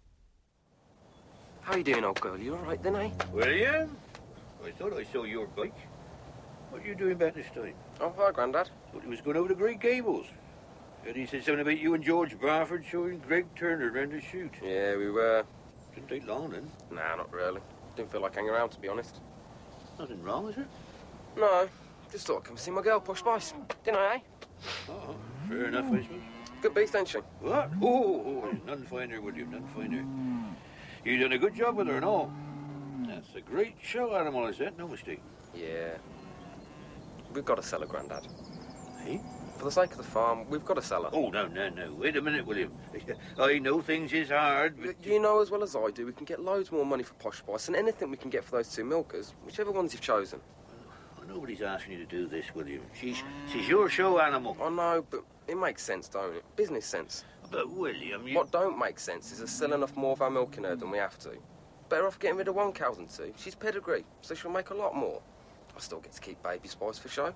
[SPEAKER 19] How you doing, old girl? You all right then, eh?
[SPEAKER 15] William? I thought I saw your bike. What are you doing back this time?
[SPEAKER 19] Oh, hi, Grandad.
[SPEAKER 15] Thought he was going over to Great Gables. And he said something about you and George Barford showing Greg Turner around the shoot.
[SPEAKER 19] Yeah, we were.
[SPEAKER 15] Didn't take long then.
[SPEAKER 19] Nah, not really. Didn't feel like hanging around, to be honest.
[SPEAKER 15] Nothing wrong, is there?
[SPEAKER 19] No, just thought I'd come see my girl, Posh Spice. Didn't I, eh?
[SPEAKER 15] Oh, fair enough, I suppose.
[SPEAKER 19] Good beast, ain't she?
[SPEAKER 15] What? Oh, none finer, William, none finer. You done a good job with her and all. That's a great show animal, is that? No mistake.
[SPEAKER 19] Yeah. We've got to sell her, Grandad.
[SPEAKER 15] Eh?
[SPEAKER 19] For the sake of the farm, we've got to sell her.
[SPEAKER 15] Oh, no. Wait a minute, William. I know things is hard, but...
[SPEAKER 19] You know as well as I do, we can get loads more money for Posh Spice than anything we can get for those two milkers, whichever ones you've chosen.
[SPEAKER 15] Well, nobody's asking you to do this, William. She's your show animal.
[SPEAKER 19] I know, but it makes sense, don't it? Business sense.
[SPEAKER 15] But, William, you...
[SPEAKER 19] What don't make sense is there's still enough more of our milk in her than we have to. Better off getting rid of one cow than two. She's pedigree, so she'll make a lot more. I still get to keep Baby Spice for show.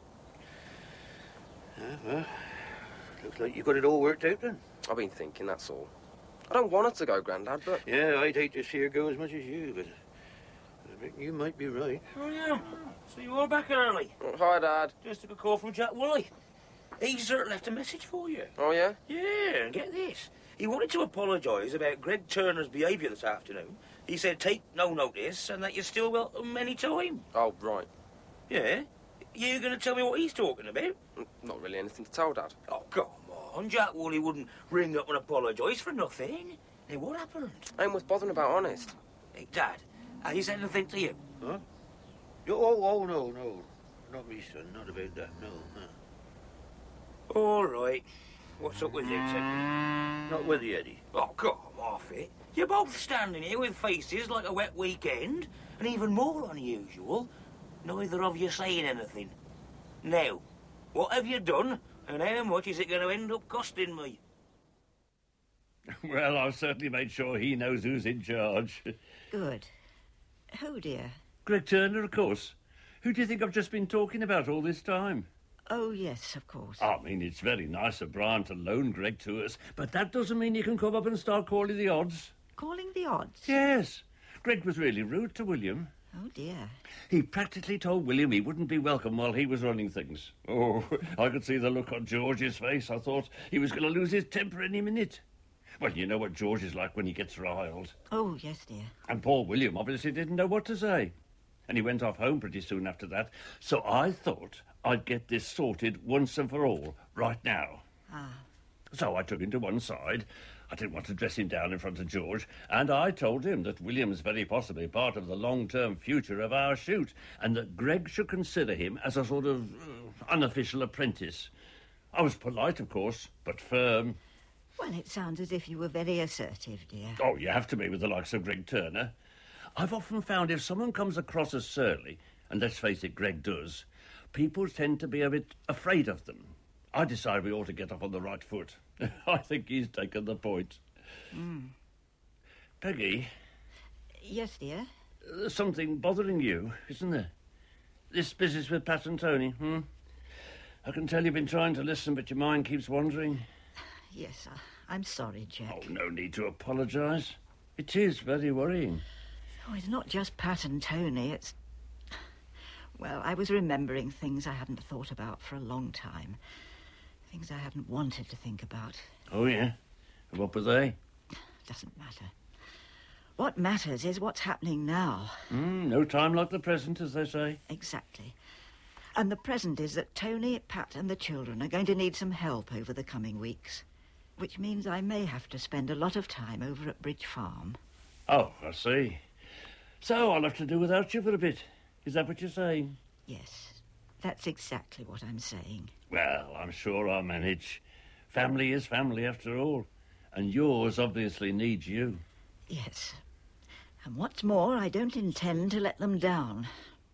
[SPEAKER 15] Well, looks like you got it all worked out then.
[SPEAKER 19] I've been thinking, that's all. I don't want her to go, Grandad, but...
[SPEAKER 15] Yeah, I'd hate to see her go as much as you, but I reckon you might be right.
[SPEAKER 16] Oh, yeah. So you are back early.
[SPEAKER 19] Hi, Dad.
[SPEAKER 16] Just took a call from Jack Woolley. He's left a message for you.
[SPEAKER 19] Oh, yeah?
[SPEAKER 16] Yeah, and get this. He wanted to apologise about Greg Turner's behaviour this afternoon. He said take no notice and that you're still welcome any time.
[SPEAKER 19] Oh, right.
[SPEAKER 16] Yeah? You going to tell me what he's talking about?
[SPEAKER 19] Not really anything to tell, Dad.
[SPEAKER 16] Oh, come on. Jack Woolley wouldn't ring up and apologise for nothing. Hey, what happened?
[SPEAKER 19] Ain't worth bothering about, honest.
[SPEAKER 16] Hey, Dad, he said anything to you?
[SPEAKER 15] Huh? Oh, no. Not me, son. Not about that, no.
[SPEAKER 16] All right. What's up with you, Tim?
[SPEAKER 15] Not with you, Eddie.
[SPEAKER 16] Oh, come off it. You're both standing here with faces like a wet weekend, and even more unusual, neither of you saying anything. Now, what have you done, and how much is it going to end up costing me?
[SPEAKER 18] Well, I've certainly made sure he knows who's in charge.
[SPEAKER 17] Good. Oh, dear.
[SPEAKER 18] Greg Turner, of course. Who do you think I've just been talking about all this time?
[SPEAKER 17] Oh, yes, of course.
[SPEAKER 18] I mean, it's very nice of Brian to loan Greg to us, but that doesn't mean you can come up and start calling the odds.
[SPEAKER 17] Calling the odds?
[SPEAKER 18] Yes. Greg was really rude to William.
[SPEAKER 17] Oh, dear.
[SPEAKER 18] He practically told William he wouldn't be welcome while he was running things. Oh, I could see the look on George's face. I thought he was going to lose his temper any minute. Well, you know what George is like when he gets riled.
[SPEAKER 17] Oh, yes, dear.
[SPEAKER 18] And poor William obviously didn't know what to say. And he went off home pretty soon after that. So I thought I'd get this sorted once and for all, right now.
[SPEAKER 17] Ah.
[SPEAKER 18] So I took him to one side. I didn't want to dress him down in front of George, and I told him that William's very possibly part of the long-term future of our shoot, and that Greg should consider him as a sort of unofficial apprentice. I was polite, of course, but firm.
[SPEAKER 17] Well, it sounds as if you were very assertive, dear.
[SPEAKER 18] Oh, you have to be with the likes of Greg Turner. I've often found if someone comes across as surly, and let's face it, Greg does, people tend to be a bit afraid of them. I decide we ought to get off on the right foot. I think he's taken the point.
[SPEAKER 17] Mm.
[SPEAKER 18] Peggy?
[SPEAKER 17] Yes, dear?
[SPEAKER 18] There's something bothering you, isn't there? This business with Pat and Tony, I can tell you've been trying to listen, but your mind keeps wandering.
[SPEAKER 17] Yes, I'm sorry, Jack.
[SPEAKER 18] Oh, no need to apologise. It is very worrying.
[SPEAKER 17] Oh, it's not just Pat and Tony, it's... Well, I was remembering things I hadn't thought about for a long time. Things I hadn't wanted to think about.
[SPEAKER 18] Oh, yeah? And what were they?
[SPEAKER 17] Doesn't matter. What matters is what's happening now.
[SPEAKER 18] No time like the present, as they say.
[SPEAKER 17] Exactly. And the present is that Tony, Pat and the children are going to need some help over the coming weeks. Which means I may have to spend a lot of time over at Bridge Farm.
[SPEAKER 18] Oh, I see. So I'll have to do without you for a bit. Is that what you're saying?
[SPEAKER 17] Yes, that's exactly what I'm saying.
[SPEAKER 18] Well, I'm sure I'll manage. Family is family, after all. And yours obviously needs you.
[SPEAKER 17] Yes. And what's more, I don't intend to let them down.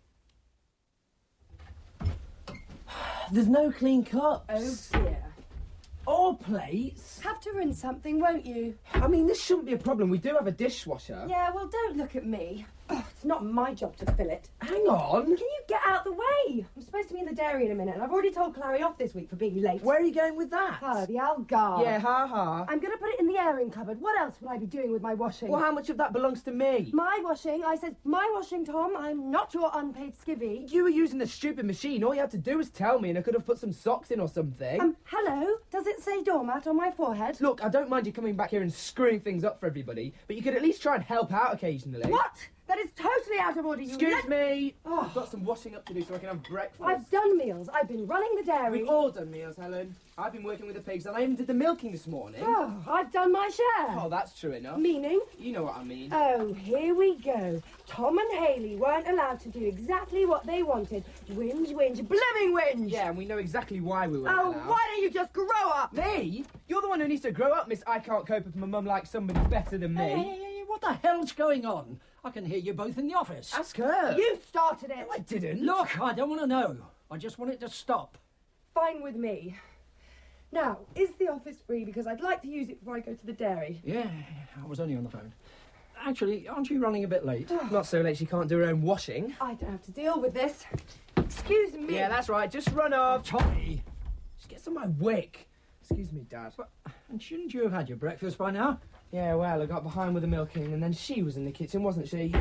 [SPEAKER 7] There's no clean cups.
[SPEAKER 9] Oh dear.
[SPEAKER 7] Or plates.
[SPEAKER 9] Have to rinse something, won't you?
[SPEAKER 7] I mean, this shouldn't be a problem. We do have a dishwasher.
[SPEAKER 9] Yeah, well, don't look at me. Ugh, it's not my job to fill it.
[SPEAKER 7] Hang on.
[SPEAKER 9] Can you get out the way? I'm supposed to be in the dairy in a minute, and I've already told Clary off this week for being late.
[SPEAKER 7] Where are you going with that?
[SPEAKER 9] Oh, the Algarve.
[SPEAKER 7] Yeah, ha.
[SPEAKER 9] I'm going to put it in the airing cupboard. What else would I be doing with my washing?
[SPEAKER 7] Well, how much of that belongs to me?
[SPEAKER 9] My washing? I said my washing, Tom. I'm not your unpaid skivvy.
[SPEAKER 7] You were using the stupid machine. All you had to do was tell me and I could have put some socks in or something.
[SPEAKER 9] Hello? Does it say doormat on my forehead?
[SPEAKER 7] Look, I don't mind you coming back here and screwing things up for everybody, but you could at least try and help out occasionally.
[SPEAKER 9] What? That is totally out of order, you
[SPEAKER 7] Excuse me. Oh, I've got some washing up to do so I can have breakfast.
[SPEAKER 9] I've done meals. I've been running the dairy.
[SPEAKER 7] We've all done meals, Helen. I've been working with the pigs and I even did the milking this morning.
[SPEAKER 9] Oh, I've done my share.
[SPEAKER 7] Oh, that's true enough.
[SPEAKER 9] Meaning?
[SPEAKER 7] You know what I mean.
[SPEAKER 9] Oh, here we go. Tom and Hayley weren't allowed to do exactly what they wanted. Whinge, blooming whinge!
[SPEAKER 7] Yeah, and we know exactly why we weren't allowed.
[SPEAKER 9] Why don't you just grow up?
[SPEAKER 7] Me? You're the one who needs to grow up, miss. I can't cope if my mum likes somebody better than me.
[SPEAKER 5] Hey, what the hell's going on? I can hear you both in the office.
[SPEAKER 7] Ask her.
[SPEAKER 9] You started it.
[SPEAKER 7] No, I didn't.
[SPEAKER 5] Look, I don't want to know. I just want it to stop.
[SPEAKER 9] Fine with me. Now, is the office free? Because I'd like to use it before I go to the dairy.
[SPEAKER 5] Yeah, I was only on the phone. Actually, aren't you running a bit late?
[SPEAKER 7] Not so late she can't do her own washing.
[SPEAKER 9] I don't have to deal with this. Excuse me.
[SPEAKER 7] Yeah, that's right. Just run off.
[SPEAKER 5] Tommy!
[SPEAKER 7] Just get some of my wick. Excuse me, Dad.
[SPEAKER 5] And shouldn't you have had your breakfast by now?
[SPEAKER 7] Yeah, well, I got behind with the milking and then she was in the kitchen, wasn't she?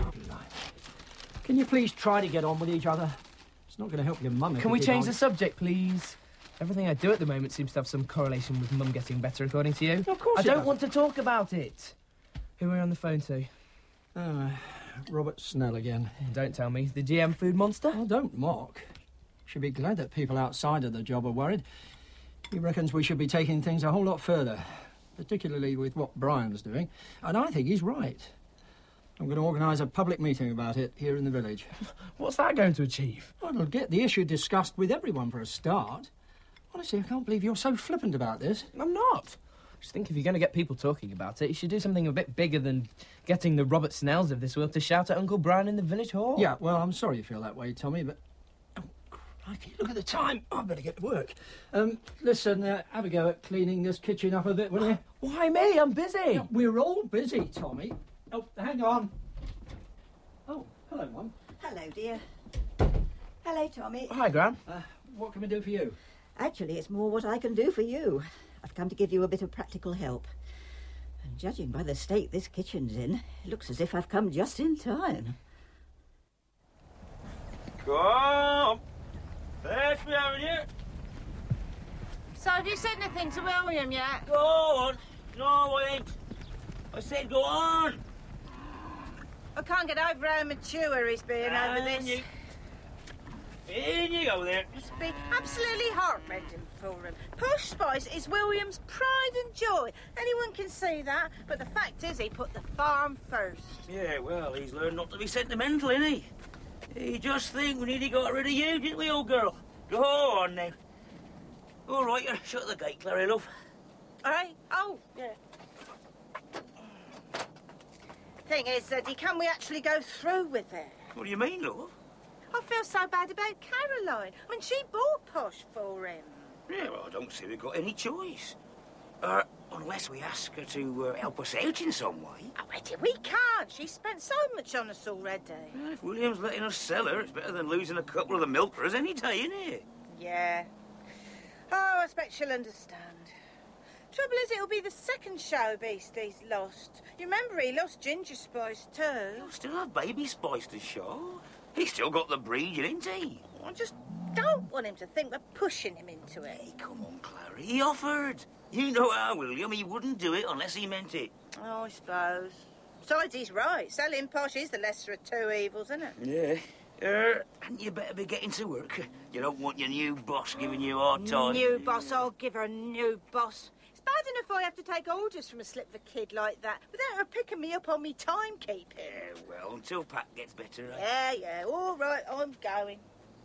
[SPEAKER 5] Can you please try to get on with each other? It's not going to help your mum.
[SPEAKER 7] Can we change the subject, please? Everything I do at the moment seems to have some correlation with Mum getting better, according to you.
[SPEAKER 5] Of course
[SPEAKER 7] I
[SPEAKER 5] it
[SPEAKER 7] don't
[SPEAKER 5] does.
[SPEAKER 7] want to talk about it. Who are you on the phone to?
[SPEAKER 5] Robert Snell again.
[SPEAKER 7] Don't tell me. The GM food monster?
[SPEAKER 5] Oh, don't mock. Should be glad that people outside of the job are worried. He reckons we should be taking things a whole lot further, particularly with what Brian's doing. And I think he's right. I'm going to organise a public meeting about it here in the village.
[SPEAKER 7] What's that going to achieve?
[SPEAKER 5] Well, it'll get the issue discussed with everyone for a start. Honestly, I can't believe you're so flippant about this.
[SPEAKER 7] I'm not. I just think if you're going to get people talking about it, you should do something a bit bigger than getting the Robert Snells of this world to shout at Uncle Brian in the village hall.
[SPEAKER 5] Yeah, well, I'm sorry you feel that way, Tommy, but... Oh, crikey, look at the time. I better get to work. Listen, have a go at cleaning this kitchen up a bit, will you?
[SPEAKER 7] Why me? I'm busy.
[SPEAKER 5] Yeah, we're all busy, Tommy. Oh, hang on. Oh, hello, Mum.
[SPEAKER 17] Hello, dear. Hello, Tommy.
[SPEAKER 7] Hi, Gran.
[SPEAKER 5] What can we do for you?
[SPEAKER 17] Actually, it's more what I can do for you. I've come to give you a bit of practical help. And judging by the state this kitchen's in, it looks as if I've come just in time.
[SPEAKER 15] Come! Fetch me over here.
[SPEAKER 3] So have you said anything to William yet?
[SPEAKER 15] Go on. No, I ain't. I said go on.
[SPEAKER 3] I can't get over how mature he's being over this.
[SPEAKER 15] In you go there.
[SPEAKER 3] It's been absolutely heartrending for him. Posh Spice is William's pride and joy. Anyone can see that, but the fact is he put the farm first.
[SPEAKER 15] Yeah, well, he's learned not to be sentimental, ain't he? He just think we nearly got rid of you, didn't we, old girl? Go on now. All right, you shut the gate, Clary, love.
[SPEAKER 3] Aye? Oh, yeah. Thing is, Eddie, can we actually go through with it?
[SPEAKER 15] What do you mean, love?
[SPEAKER 3] I feel so bad about Caroline. I mean, she bought Posh for him.
[SPEAKER 15] Yeah, well, I don't see we've got any choice. Unless we ask her to help us out in some way.
[SPEAKER 3] Oh, Eddie, we can't. She's spent so much on us already.
[SPEAKER 15] Yeah, if William's letting us sell her, it's better than losing a couple of the milkers any day, isn't it?
[SPEAKER 3] Yeah. Oh, I expect she'll understand. Trouble is, it'll be the second show beast he's lost. You remember he lost Ginger Spice too.
[SPEAKER 15] He'll still have Baby Spice to show. He's still got the breed, ain't he?
[SPEAKER 3] I just don't want him to think we're pushing him into it.
[SPEAKER 15] Hey, come on, Clary. He offered. You know how, William, he wouldn't do it unless he meant it.
[SPEAKER 3] Oh, I suppose. Besides, he's right. Selling Posh is the lesser of two evils, isn't it?
[SPEAKER 15] Yeah. And you better be getting to work. You don't want your new boss giving you a hard time.
[SPEAKER 3] New boss, I'll give her a new boss. It's bad enough I have to take orders from a slip of a kid like that without her picking me up on me timekeeping.
[SPEAKER 15] Yeah, well, until Pat gets better, eh?
[SPEAKER 3] Yeah, all right, I'm going.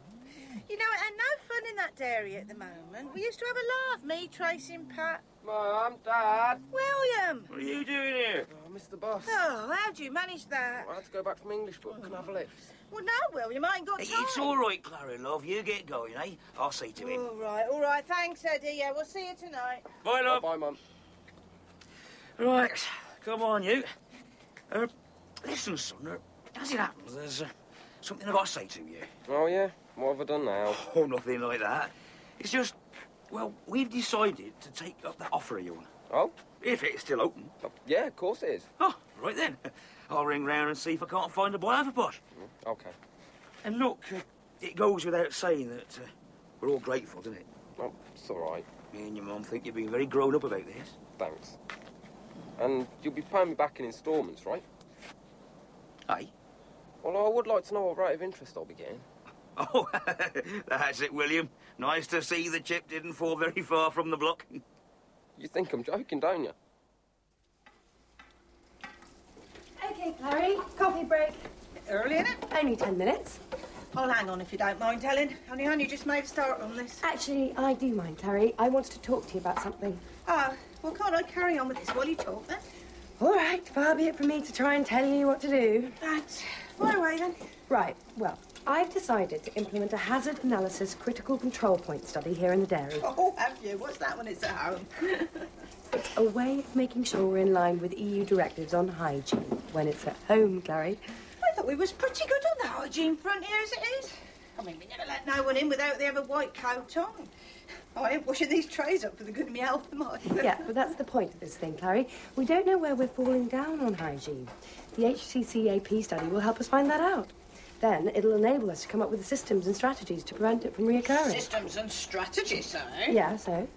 [SPEAKER 20] You know, it ain't no fun in that dairy at the moment. We used to have a laugh, me, Tracy and Pat.
[SPEAKER 19] Mum, Dad.
[SPEAKER 20] William!
[SPEAKER 19] What are you doing here? Oh, Mr. Boss.
[SPEAKER 20] Oh, how'd you manage that?
[SPEAKER 19] I had to go back from English book. Can I have a lift?
[SPEAKER 20] Well, no, William, I ain't got time.
[SPEAKER 15] It's all right, Clara, love. You get going, eh? I'll see to him.
[SPEAKER 20] All right. Thanks, Eddie. Yeah, we'll see you tonight.
[SPEAKER 15] Bye, love.
[SPEAKER 19] Bye, Mum.
[SPEAKER 15] Right, come on, you. Listen, son, as it happens, there's something I've got to say to you.
[SPEAKER 19] Oh, yeah? What have I done now?
[SPEAKER 15] Oh, nothing like that. It's just, well, we've decided to take up that offer of yours.
[SPEAKER 19] Oh?
[SPEAKER 15] If it's still open.
[SPEAKER 19] Oh, yeah, of course it is.
[SPEAKER 15] Oh, right then. I'll ring round and see if I can't find a buyer for Posh.
[SPEAKER 19] OK.
[SPEAKER 15] And look, it goes without saying that we're all grateful, doesn't it?
[SPEAKER 19] Oh, it's all right.
[SPEAKER 15] Me and your mum think you're being very grown up about this.
[SPEAKER 19] Thanks. And you'll be paying me back in instalments, right?
[SPEAKER 15] Aye.
[SPEAKER 19] Well, I would like to know what rate of interest I'll be getting.
[SPEAKER 15] Oh, that's it, William. Nice to see the chip didn't fall very far from the block.
[SPEAKER 19] You think I'm joking, don't you?
[SPEAKER 9] OK, Clary, coffee break.
[SPEAKER 20] Early, innit?
[SPEAKER 9] Only 10 minutes.
[SPEAKER 20] I'll hang on if you don't mind, Helen. Honey, you just made a start on this.
[SPEAKER 9] Actually, I do mind, Clary. I wanted to talk to you about something.
[SPEAKER 20] Ah, well, can't I carry on with this while you talk, then?
[SPEAKER 9] All right, far be it from me to try and tell you what to do.
[SPEAKER 20] Thanks. Fire away, then.
[SPEAKER 9] Right, well, I've decided to implement a hazard analysis critical control point study here in the dairy.
[SPEAKER 20] Oh, have you? What's that when it's at home?
[SPEAKER 9] It's a way of making sure we're in line with EU directives on hygiene when it's at home, Clary.
[SPEAKER 20] I thought we was pretty good on the hygiene front here as it is. I mean, we never let no one in without they have a white coat on. I ain't washing these trays up for the good of my health, am I?
[SPEAKER 9] Yeah, but that's the point of this thing, Clary. We don't know where we're falling down on hygiene. The HCCAP study will help us find that out. Then it'll enable us to come up with the systems and strategies to prevent it from reoccurring.
[SPEAKER 20] Systems and strategies, eh?
[SPEAKER 9] Yeah, so?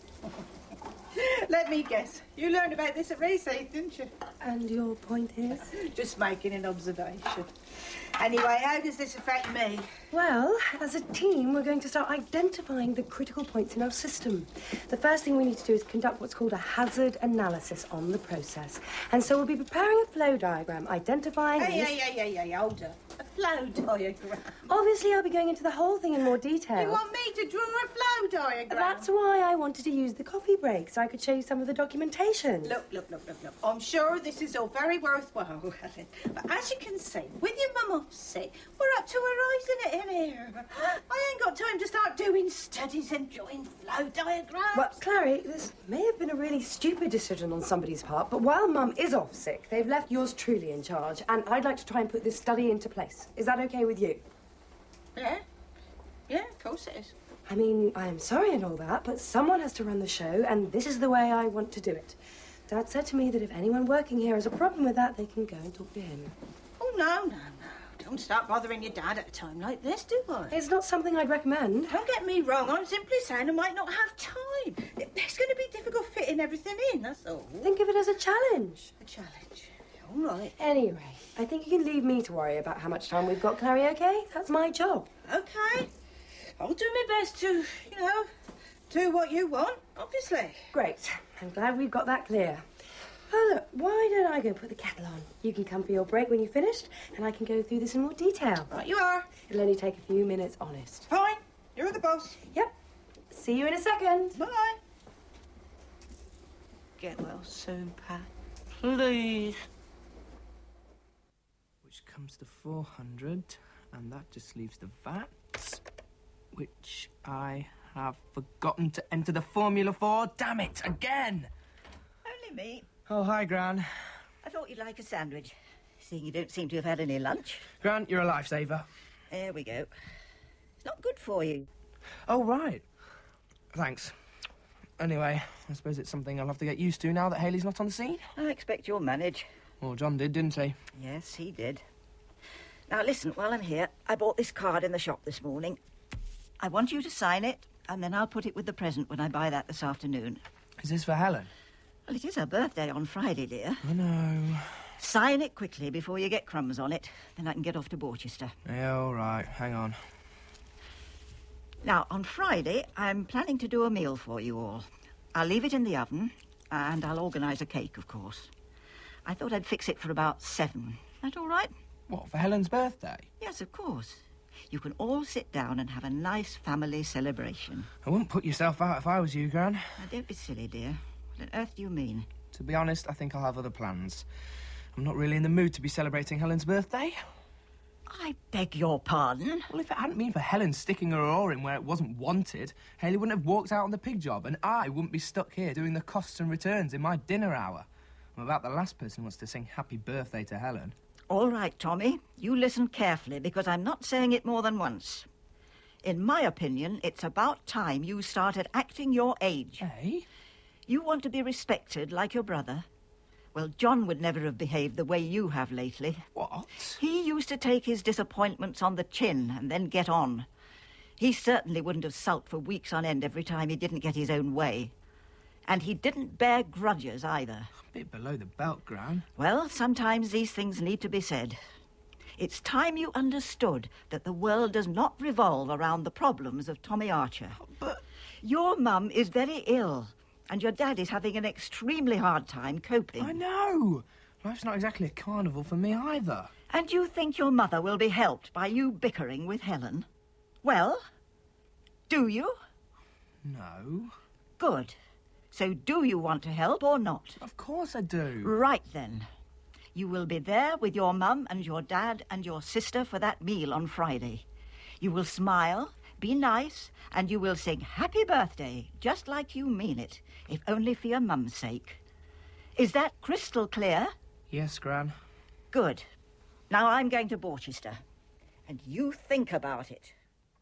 [SPEAKER 20] Let me guess. You learned about this at Raysafe, didn't you?
[SPEAKER 9] And your point is?
[SPEAKER 20] Just making an observation. Anyway, how does this affect me?
[SPEAKER 9] Well, as a team, we're going to start identifying the critical points in our system. The first thing we need to do is conduct what's called a hazard analysis on the process. And so we'll be preparing a flow diagram, identifying...
[SPEAKER 20] Hey, hold up. A flow diagram?
[SPEAKER 9] Obviously, I'll be going into the whole thing in more detail.
[SPEAKER 20] You want me to draw a flow diagram?
[SPEAKER 9] That's why I wanted to use the coffee break, so I could show you some of the documentation.
[SPEAKER 20] Look. I'm sure this is all very worthwhile, Helen. But as you can see, with your mum off sick, we're up to our eyes in here. I ain't got time to start doing studies and drawing flow diagrams.
[SPEAKER 9] Well, Clary, this may have been a really stupid decision on somebody's part, but while Mum is off sick, they've left yours truly in charge, and I'd like to try and put this study into place. Is that okay with you?
[SPEAKER 20] Yeah, of course it is.
[SPEAKER 9] I mean, I am sorry and all that, but someone has to run the show, and this is the way I want to do it. Dad said to me that if anyone working here has a problem with that, they can go and talk to him.
[SPEAKER 20] Oh, no. Don't start bothering your dad at a time like this, do I?
[SPEAKER 9] It's not something I'd recommend.
[SPEAKER 20] Don't get me wrong, I'm simply saying I might not have time. It's going to be difficult fitting everything in, that's all.
[SPEAKER 9] Think of it as a challenge.
[SPEAKER 20] A challenge? All right.
[SPEAKER 9] Anyway, I think you can leave me to worry about how much time we've got, Clary, OK? That's my job.
[SPEAKER 20] OK. I'll do my best to, do what you want, obviously.
[SPEAKER 9] Great. I'm glad we've got that clear. Oh, look, why don't I go put the kettle on? You can come for your break when you've finished, and I can go through this in more detail.
[SPEAKER 20] Right, you are.
[SPEAKER 9] It'll only take a few minutes, honest.
[SPEAKER 20] Fine. You're the boss.
[SPEAKER 9] Yep. See you in a second.
[SPEAKER 20] Bye.
[SPEAKER 3] Get well soon, Pat. Please. Which comes to 400, and that just leaves the VAT, which I have forgotten to enter the formula for. Damn it, again!
[SPEAKER 21] Only me.
[SPEAKER 3] Oh, hi, Gran.
[SPEAKER 21] I thought you'd like a sandwich, seeing you don't seem to have had any lunch.
[SPEAKER 3] Gran, you're a lifesaver.
[SPEAKER 21] There we go. It's not good for you.
[SPEAKER 3] Oh, right. Thanks. Anyway, I suppose it's something I'll have to get used to now that Hayley's not on the scene.
[SPEAKER 21] I expect you'll manage.
[SPEAKER 3] Well, John did, didn't he?
[SPEAKER 21] Yes, he did. Now, listen, while I'm here, I bought this card in the shop this morning. I want you to sign it, and then I'll put it with the present when I buy that this afternoon.
[SPEAKER 3] Is this for Helen?
[SPEAKER 21] Well, it is her birthday on Friday, dear.
[SPEAKER 3] I know.
[SPEAKER 21] Sign it quickly before you get crumbs on it. Then I can get off to Borchester.
[SPEAKER 3] Yeah, all right. Hang on.
[SPEAKER 21] Now, on Friday, I'm planning to do a meal for you all. I'll leave it in the oven, and I'll organise a cake, of course. I thought I'd fix it for about 7. That all right?
[SPEAKER 3] What, for Helen's birthday?
[SPEAKER 21] Yes, of course. You can all sit down and have a nice family celebration.
[SPEAKER 7] I wouldn't put yourself out if I was you, Gran.
[SPEAKER 21] Now, don't be silly, dear. What on earth do you mean?
[SPEAKER 7] To be honest, I think I'll have other plans. I'm not really in the mood to be celebrating Helen's birthday.
[SPEAKER 21] I beg your pardon?
[SPEAKER 7] Well, if it hadn't been for Helen sticking her oar in where it wasn't wanted, Hayley wouldn't have walked out on the pig job, and I wouldn't be stuck here doing the costs and returns in my dinner hour. I'm about the last person who wants to sing happy birthday to Helen.
[SPEAKER 21] All right, Tommy. You listen carefully, because I'm not saying it more than once. In my opinion, it's about time you started acting your age.
[SPEAKER 7] Eh?
[SPEAKER 21] You want to be respected like your brother. Well, John would never have behaved the way you have lately.
[SPEAKER 7] What?
[SPEAKER 21] He used to take his disappointments on the chin and then get on. He certainly wouldn't have sulked for weeks on end every time he didn't get his own way. And he didn't bear grudges either.
[SPEAKER 7] A bit below the belt, Gran.
[SPEAKER 21] Well, sometimes these things need to be said. It's time you understood that the world does not revolve around the problems of Tommy Archer.
[SPEAKER 7] But
[SPEAKER 21] your mum is very ill, and your dad is having an extremely hard time coping.
[SPEAKER 7] I know. Life's not exactly a carnival for me either.
[SPEAKER 21] And you think your mother will be helped by you bickering with Helen? Well, do you?
[SPEAKER 7] No.
[SPEAKER 21] Good. So do you want to help or not?
[SPEAKER 7] Of course I do.
[SPEAKER 21] Right then. You will be there with your mum and your dad and your sister for that meal on Friday. You will smile, be nice, and you will sing happy birthday, just like you mean it, if only for your mum's sake. Is that crystal clear?
[SPEAKER 7] Yes, Gran.
[SPEAKER 21] Good. Now I'm going to Borchester. And you think about it.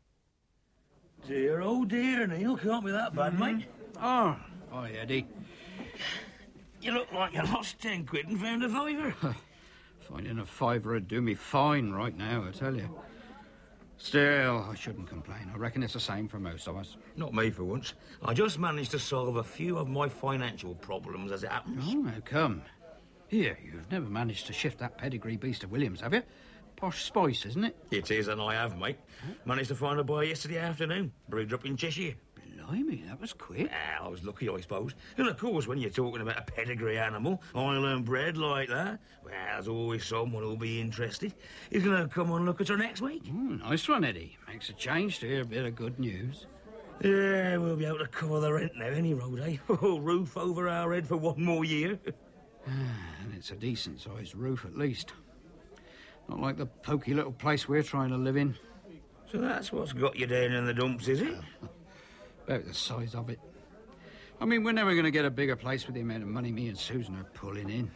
[SPEAKER 16] Dear, oh dear, Neil, can't be that bad, mate.
[SPEAKER 1] Oh, hi, Eddie.
[SPEAKER 16] You look like you lost 10 quid and found a fiver.
[SPEAKER 1] Finding a fiver would do me fine right now, I tell you. Still, I shouldn't complain. I reckon it's the same for most of us.
[SPEAKER 16] Not me, for once. I just managed to solve a few of my financial problems as it happens.
[SPEAKER 1] Oh, how come? Here, you've never managed to shift that pedigree beast of Williams, have you? Posh spice, isn't it?
[SPEAKER 16] It is, and I have, mate. Managed to find a buyer yesterday afternoon. Breeder up in Cheshire.
[SPEAKER 1] Blimey, that was quick.
[SPEAKER 16] Well, I was lucky, I suppose. And of course, when you're talking about a pedigree animal, Highland bred like that, well, there's always someone who'll be interested. He's going to come and look at her next week.
[SPEAKER 1] Nice one, Eddie. Makes a change to hear a bit of good news.
[SPEAKER 16] Yeah, we'll be able to cover the rent now, any road, eh? Roof over our head for one more year.
[SPEAKER 1] And it's a decent-sized roof, at least. Not like the poky little place we're trying to live in.
[SPEAKER 16] So that's what's got you down in the dumps, is it?
[SPEAKER 1] About the size of it. I mean, we're never going to get a bigger place with the amount of money me and Susan are pulling in.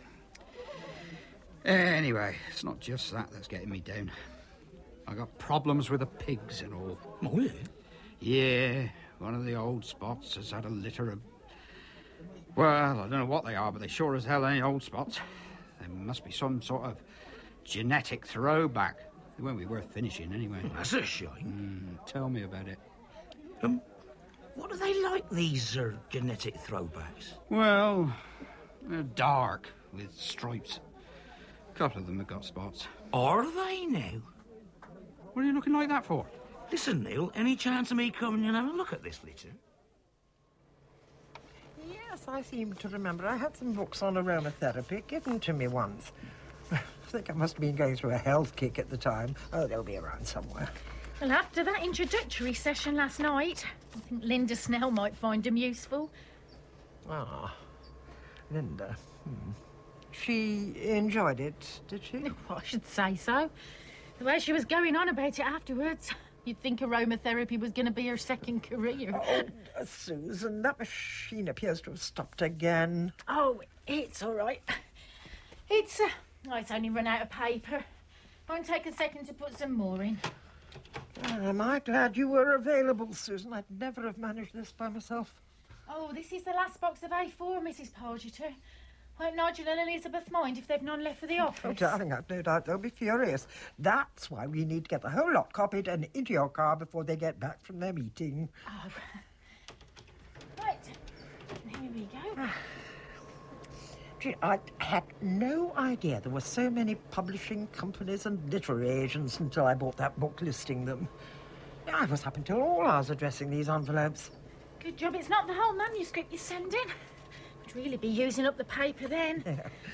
[SPEAKER 1] Anyway, it's not just that that's getting me down. I got problems with the pigs and all.
[SPEAKER 16] Oh, yeah?
[SPEAKER 1] Yeah, one of the old spots has had a litter of... Well, I don't know what they are, but they sure as hell ain't old spots. There must be some sort of genetic throwback. They won't be worth finishing anyway.
[SPEAKER 16] That's a shame.
[SPEAKER 1] Tell me about it.
[SPEAKER 16] What are they like, these genetic throwbacks?
[SPEAKER 1] Well, they're dark, with stripes. A couple of them have got spots.
[SPEAKER 16] Are they now?
[SPEAKER 1] What are you looking like that for?
[SPEAKER 16] Listen, Neil, any chance of me coming and having a look at this litter?
[SPEAKER 6] Yes, I seem to remember I had some books on aromatherapy given to me once. I think I must have been going through a health kick at the time. Oh, they'll be around somewhere.
[SPEAKER 22] Well, after that introductory session last night, I think Linda Snell might find them useful.
[SPEAKER 6] Ah, Linda. She enjoyed it, did she?
[SPEAKER 22] Well, I should say so. The way she was going on about it afterwards, you'd think aromatherapy was going to be her second career.
[SPEAKER 6] Oh, Susan, that machine appears to have stopped again.
[SPEAKER 22] Oh, it's all right. It's only run out of paper. Won't take a second to put some more in.
[SPEAKER 6] Am I glad you were available, Susan? I'd never have managed this by myself.
[SPEAKER 22] Oh, this is the last box of A4, Mrs. Pargeter. Won't Nigel and Elizabeth mind if they've none left for the office?
[SPEAKER 6] Oh, darling, I've no doubt they'll be furious. That's why we need to get the whole lot copied and into your car before they get back from their meeting.
[SPEAKER 22] Oh. Right. Here we go.
[SPEAKER 6] Gee, I had no idea there were so many publishing companies and literary agents until I bought that book listing them. I was up until all hours addressing these envelopes.
[SPEAKER 22] Good job it's not the whole manuscript you're sending. Would really be using up the paper then.
[SPEAKER 6] Yeah.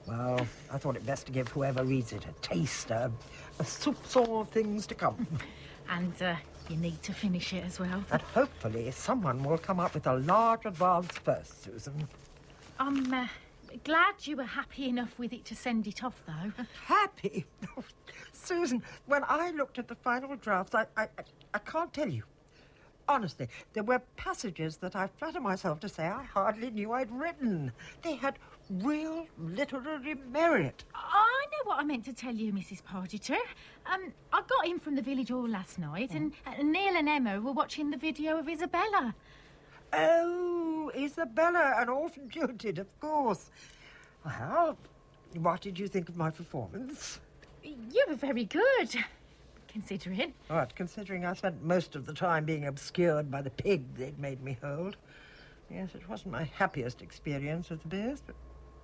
[SPEAKER 4] Well, I thought it best to give whoever reads it a taste, a soupçon of things to come.
[SPEAKER 22] And you need to finish it as well.
[SPEAKER 4] And hopefully someone will come up with a large advance first, Susan.
[SPEAKER 22] I'm glad you were happy enough with it to send it off, though.
[SPEAKER 4] Happy? Susan, when I looked at the final drafts, I can't tell you. Honestly, there were passages that I flatter myself to say I hardly knew I'd written. They had real literary merit.
[SPEAKER 22] I know what I meant to tell you, Mrs. Pargeter. I got in from the village hall last night, and Neil and Emma were watching the video of Isabella.
[SPEAKER 4] Oh, Isabella, an orphan jilted, of course. Well, what did you think of my performance?
[SPEAKER 22] You were very good, considering.
[SPEAKER 4] What, considering I spent most of the time being obscured by the pig they'd made me hold? Yes, it wasn't my happiest experience with the bears, but...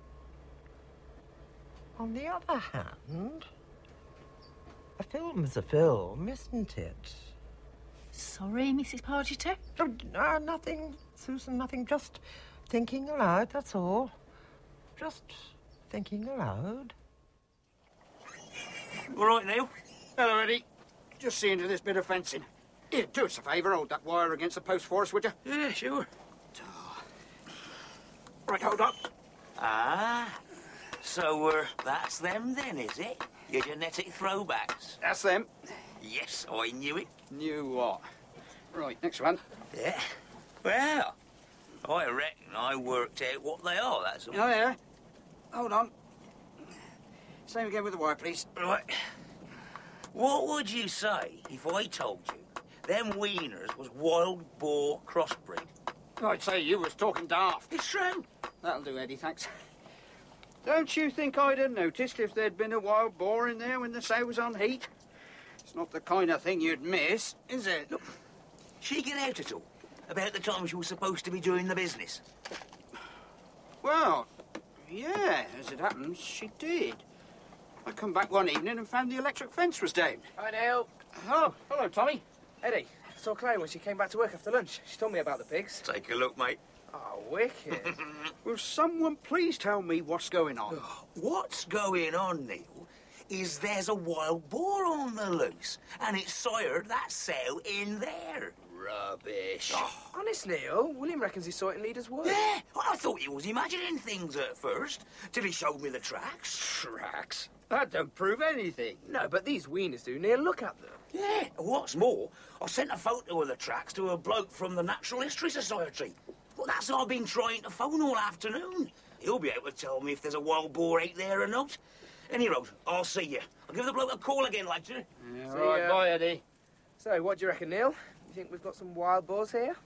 [SPEAKER 4] On the other hand, a film's a film, isn't it?
[SPEAKER 22] Sorry, Mrs. Pargeter?
[SPEAKER 4] Oh, nothing, Susan, nothing. Just thinking aloud, that's all. Just thinking aloud.
[SPEAKER 14] All right, Neil. Hello, Eddie. Just seeing to this bit of fencing. Here, do us a favour, hold that wire against the post for us, would you?
[SPEAKER 15] Yeah, sure.
[SPEAKER 14] Right, hold up.
[SPEAKER 15] Ah, so that's them then, is it? Your genetic throwbacks?
[SPEAKER 14] That's them.
[SPEAKER 15] Yes, I knew it.
[SPEAKER 14] Knew what? Right, next one.
[SPEAKER 15] Yeah. Well, I reckon I worked out what they are, that's all.
[SPEAKER 14] Oh, yeah. Hold on. Same again with the wire, please.
[SPEAKER 15] Right. What would you say if I told you them wieners was wild boar crossbreed?
[SPEAKER 14] I'd say you was talking daft.
[SPEAKER 15] It's true.
[SPEAKER 14] That'll do, Eddie, thanks. Don't you think I'd have noticed if there'd been a wild boar in there when the sow was on heat? It's not the kind of thing you'd miss, is it?
[SPEAKER 15] Look, she get out at all about the time she was supposed to be doing the business?
[SPEAKER 14] Well, yeah, as it happens, she did. I come back one evening and found the electric fence was down.
[SPEAKER 7] Hi, Neil.
[SPEAKER 14] Oh, hello, Tommy.
[SPEAKER 7] Eddie, I saw Claire when she came back to work after lunch. She told me about the pigs.
[SPEAKER 15] Take a look, mate.
[SPEAKER 7] Oh, wicked.
[SPEAKER 14] Will someone please tell me what's going on?
[SPEAKER 15] What's going on, Neil, is there's a wild boar on the loose, and it sired that sow in there. Rubbish.
[SPEAKER 7] Oh, honest, Neil, William reckons he saw it in Leader's Wood.
[SPEAKER 15] Yeah, well, I thought he was imagining things at first, till he showed me the tracks.
[SPEAKER 14] Tracks? That don't prove anything.
[SPEAKER 7] No, but these wieners do, Neil. Look at them.
[SPEAKER 15] Yeah, and what's more, I sent a photo of the tracks to a bloke from the Natural History Society. Well, that's who I've been trying to phone all afternoon. He'll be able to tell me if there's a wild boar out there or not. Any road, I'll see you. I'll give the bloke a call again later.
[SPEAKER 14] Yeah, all right, bye, Eddie.
[SPEAKER 7] So, what do you reckon, Neil? You think we've got some wild boars here?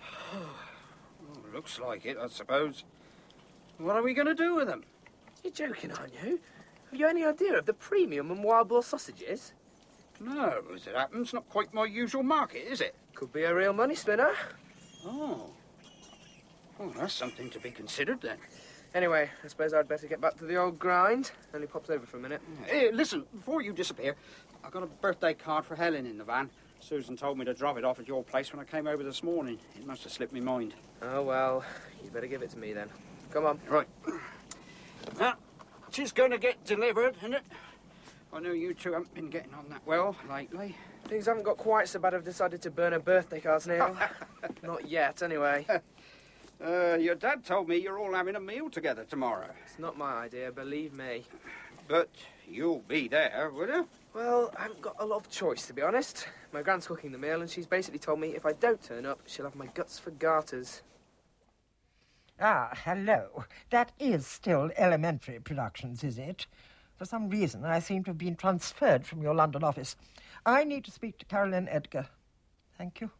[SPEAKER 14] Oh, looks like it, I suppose. What are we going to do with them?
[SPEAKER 7] You're joking, aren't you? Have you any idea of the premium on wild boar sausages?
[SPEAKER 14] No, as it happens, not quite my usual market, is it?
[SPEAKER 7] Could be a real money spinner.
[SPEAKER 14] Oh. Oh, that's something to be considered, then.
[SPEAKER 7] Anyway, I suppose I'd better get back to the old grind. Only pops over for a minute.
[SPEAKER 14] Hey, listen, before you disappear, I got a birthday card for Helen in the van. Susan told me to drop it off at your place when I came over this morning. It must have slipped my mind.
[SPEAKER 7] Oh, well, you better give it to me then. Come on.
[SPEAKER 14] Right. Well, she's going to get delivered, isn't it? I know you two haven't been getting on that well lately.
[SPEAKER 7] Things haven't got quite so bad I've decided to burn her birthday cards, Neil. Not yet, anyway.
[SPEAKER 14] Your dad told me you're all having a meal together tomorrow.
[SPEAKER 7] It's not my idea, believe me.
[SPEAKER 14] But you'll be there, will you?
[SPEAKER 7] Well, I haven't got a lot of choice, to be honest. My grand's cooking the meal, and she's basically told me if I don't turn up, she'll have my guts for garters.
[SPEAKER 4] Ah, hello. That is still Elementary Productions, is it? For some reason, I seem to have been transferred from your London office. I need to speak to Carolyn Edgar. Thank you.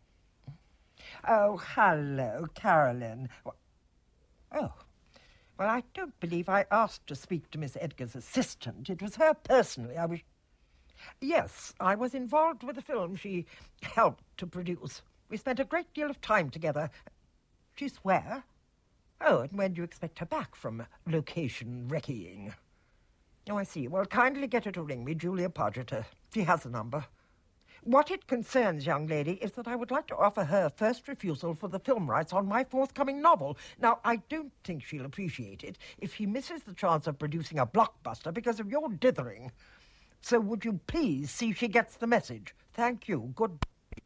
[SPEAKER 4] Oh, hello, Carolyn. Oh, well, I don't believe I asked to speak to Miss Edgar's assistant. It was her personally I wish... Yes, I was involved with the film she helped to produce. We spent a great deal of time together. She's where? Oh, and when do you expect her back from location recceing? Oh, I see. Well, kindly get her to ring me, Julia Pargeter. She has a number. What it concerns, young lady, is that I would like to offer her first refusal for the film rights on my forthcoming novel. Now, I don't think she'll appreciate it if she misses the chance of producing a blockbuster because of your dithering. So would you please see she gets the message? Thank you. Good...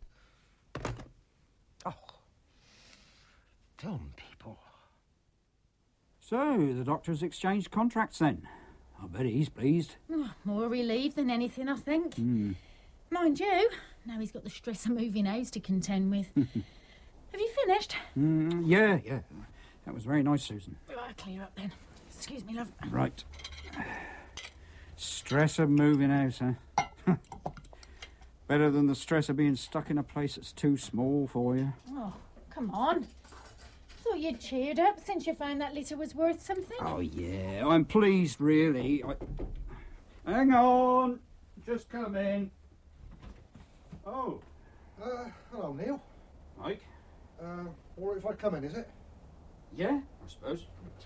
[SPEAKER 4] Oh. Film people.
[SPEAKER 1] So, the doctor's exchanged contracts then. I bet he's pleased.
[SPEAKER 22] Oh, more relieved than anything, I think. Mind you, now he's got the stress of moving house to contend with. Have you finished?
[SPEAKER 1] Yeah. That was very nice, Susan.
[SPEAKER 22] Right, clear up then. Excuse me, love.
[SPEAKER 1] Right. Stress of moving house, huh? Better than the stress of being stuck in a place that's too small for you.
[SPEAKER 22] Oh, come on. Thought you'd cheered up since you found that litter was worth something.
[SPEAKER 1] Oh, yeah, I'm pleased, really. Hang on. Just come in. Oh.
[SPEAKER 10] Hello, Neil.
[SPEAKER 1] Mike?
[SPEAKER 10] All right if I come in, is it?
[SPEAKER 1] Yeah, I suppose.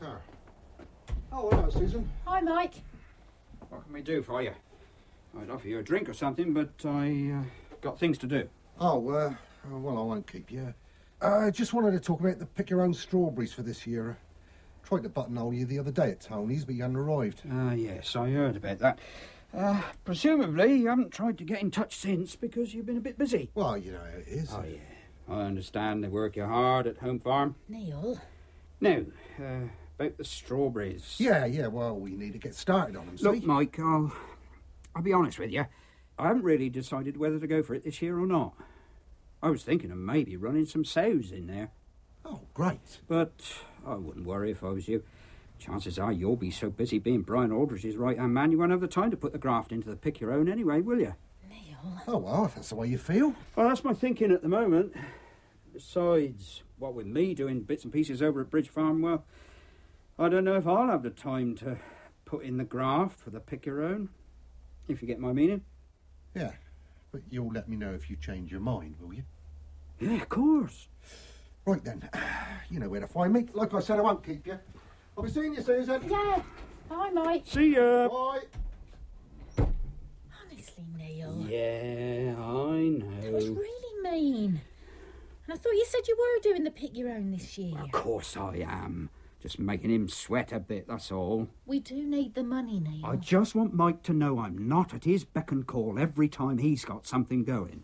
[SPEAKER 10] Oh, hello, Susan.
[SPEAKER 22] Hi, Mike.
[SPEAKER 1] What can we do for you? I'd offer you a drink or something, but I got things to do.
[SPEAKER 10] Oh, well, I won't keep you. I just wanted to talk about the pick your own strawberries for this year. Tried to buttonhole you the other day at Tony's, but you hadn't arrived.
[SPEAKER 1] Yes, I heard about that. Presumably you haven't tried to get in touch since because you've been a bit busy.
[SPEAKER 10] Well, you know how it is.
[SPEAKER 1] Oh, yeah. I understand they work you hard at home farm.
[SPEAKER 22] Neil?
[SPEAKER 1] No, about the strawberries.
[SPEAKER 10] Yeah, well, we need to get started on them,
[SPEAKER 1] Look,
[SPEAKER 10] see?
[SPEAKER 1] Mike, I'll be honest with you. I haven't really decided whether to go for it this year or not. I was thinking of maybe running some sows in there.
[SPEAKER 10] Oh, great.
[SPEAKER 1] But I wouldn't worry if I was you. Chances are you'll be so busy being Brian Aldridge's right-hand man you won't have the time to put the graft into the pick your own anyway, will you?
[SPEAKER 22] Neil?
[SPEAKER 10] Oh, well, if that's the way you feel.
[SPEAKER 1] Well, that's my thinking at the moment. Besides, what with me doing bits and pieces over at Bridge Farm, well, I don't know if I'll have the time to put in the graft for the pick your own, if you get my meaning.
[SPEAKER 10] Yeah, but you'll let me know if you change your mind, will you?
[SPEAKER 1] Yeah, of course.
[SPEAKER 10] Right then, you know where to find me. Like I said, I won't keep you. I'll be seeing you, Susan.
[SPEAKER 22] Yeah. Bye, Mike.
[SPEAKER 1] See ya.
[SPEAKER 10] Bye.
[SPEAKER 22] Honestly, Neil.
[SPEAKER 1] Yeah, I know.
[SPEAKER 22] That was really mean. And I thought you said you were doing the pick your own this year.
[SPEAKER 1] Of course I am. Just making him sweat a bit, that's all.
[SPEAKER 22] We do need the money, Neil.
[SPEAKER 1] I just want Mike to know I'm not at his beck and call every time he's got something going.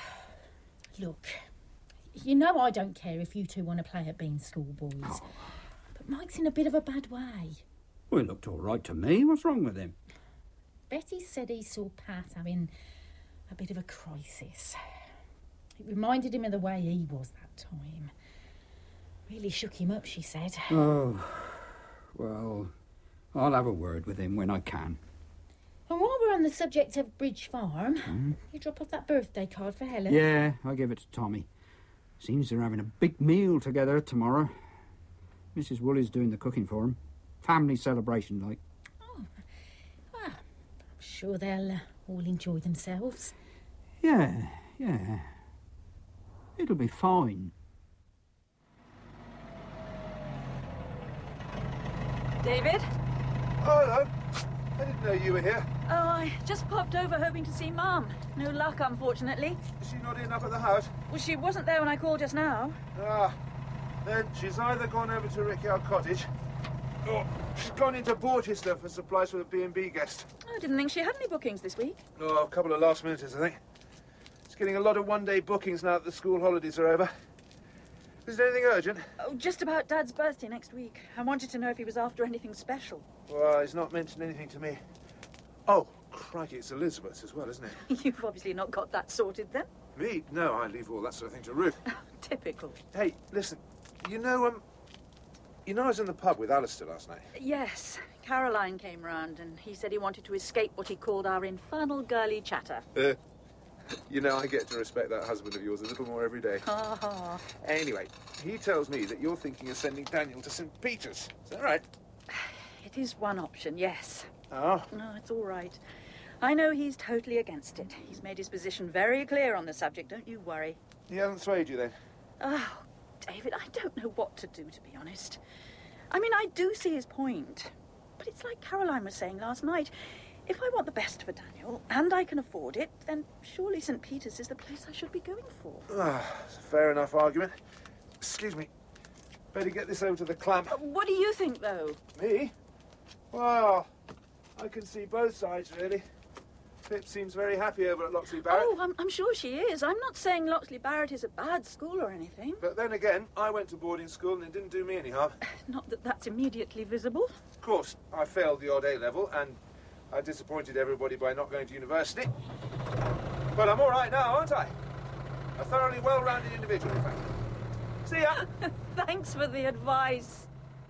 [SPEAKER 22] Look, you know I don't care if you two want to play at being schoolboys.
[SPEAKER 1] Oh.
[SPEAKER 22] But Mike's in a bit of a bad way.
[SPEAKER 1] Well, he looked all right to me. What's wrong with him?
[SPEAKER 22] Betty said he saw Pat having a bit of a crisis. It reminded him of the way he was that time. Really shook him up, she said.
[SPEAKER 1] Oh, well, I'll have a word with him when I can.
[SPEAKER 22] And while we're on the subject of Bridge Farm, you drop off that birthday card for Helen?
[SPEAKER 1] Yeah, I'll give it to Tommy. Seems they're having a big meal together tomorrow. Mrs. Woolley's doing the cooking for him. Family celebration, like.
[SPEAKER 22] Oh, well, I'm sure they'll all enjoy themselves.
[SPEAKER 1] Yeah. It'll be fine.
[SPEAKER 2] David?
[SPEAKER 8] Oh, hello. I didn't know you were here.
[SPEAKER 2] Oh, I just popped over hoping to see Mum. No luck, unfortunately.
[SPEAKER 8] Is she not in up at the house?
[SPEAKER 2] Well, she wasn't there when I called just now.
[SPEAKER 8] Ah, then she's either gone over to Rickyard Cottage or she's gone into Borchester for supplies for the B&B guest.
[SPEAKER 2] I didn't think she had any bookings this week.
[SPEAKER 8] Oh, a couple of last-minuters, I think. It's getting a lot of one-day bookings now that the school holidays are over. Is there anything urgent?
[SPEAKER 2] Oh, just about Dad's birthday next week. I wanted to know if he was after anything special.
[SPEAKER 8] Well, he's not mentioned anything to me. Oh, crikey, it's Elizabeth's as well, isn't it?
[SPEAKER 2] You've obviously not got that sorted then.
[SPEAKER 8] Me? No, I leave all that sort of thing to Ruth.
[SPEAKER 2] Typical.
[SPEAKER 8] Hey, listen, you know I was in the pub with Alistair last night?
[SPEAKER 2] Yes. Caroline came round and he said he wanted to escape what he called our infernal girly chatter.
[SPEAKER 8] You know, I get to respect that husband of yours a little more every day.
[SPEAKER 2] Ha ha.
[SPEAKER 8] Anyway, he tells me that you're thinking of sending Daniel to St. Peter's. Is that right?
[SPEAKER 2] It is one option, yes.
[SPEAKER 8] Oh?
[SPEAKER 2] No, it's all right. I know he's totally against it. He's made his position very clear on the subject, don't you worry.
[SPEAKER 8] He hasn't swayed you then?
[SPEAKER 2] Oh, David, I don't know what to do, to be honest. I mean, I do see his point. But it's like Caroline was saying last night. If I want the best for Daniel, and I can afford it, then surely St. Peter's is the place I should be going for.
[SPEAKER 8] It's a fair enough argument. Excuse me. Better get this over to the clamp.
[SPEAKER 2] What do you think, though?
[SPEAKER 8] Me? Well, I can see both sides, really. Pip seems very happy over at Loxley Barrett.
[SPEAKER 2] Oh, I'm sure she is. I'm not saying Loxley Barrett is a bad school or anything.
[SPEAKER 8] But then again, I went to boarding school and it didn't do me any harm.
[SPEAKER 2] Not that that's immediately visible.
[SPEAKER 8] Of course, I failed the odd A-level and I disappointed everybody by not going to university. But I'm all right now, aren't I? A thoroughly well-rounded individual, in fact. See ya!
[SPEAKER 2] Thanks for the advice.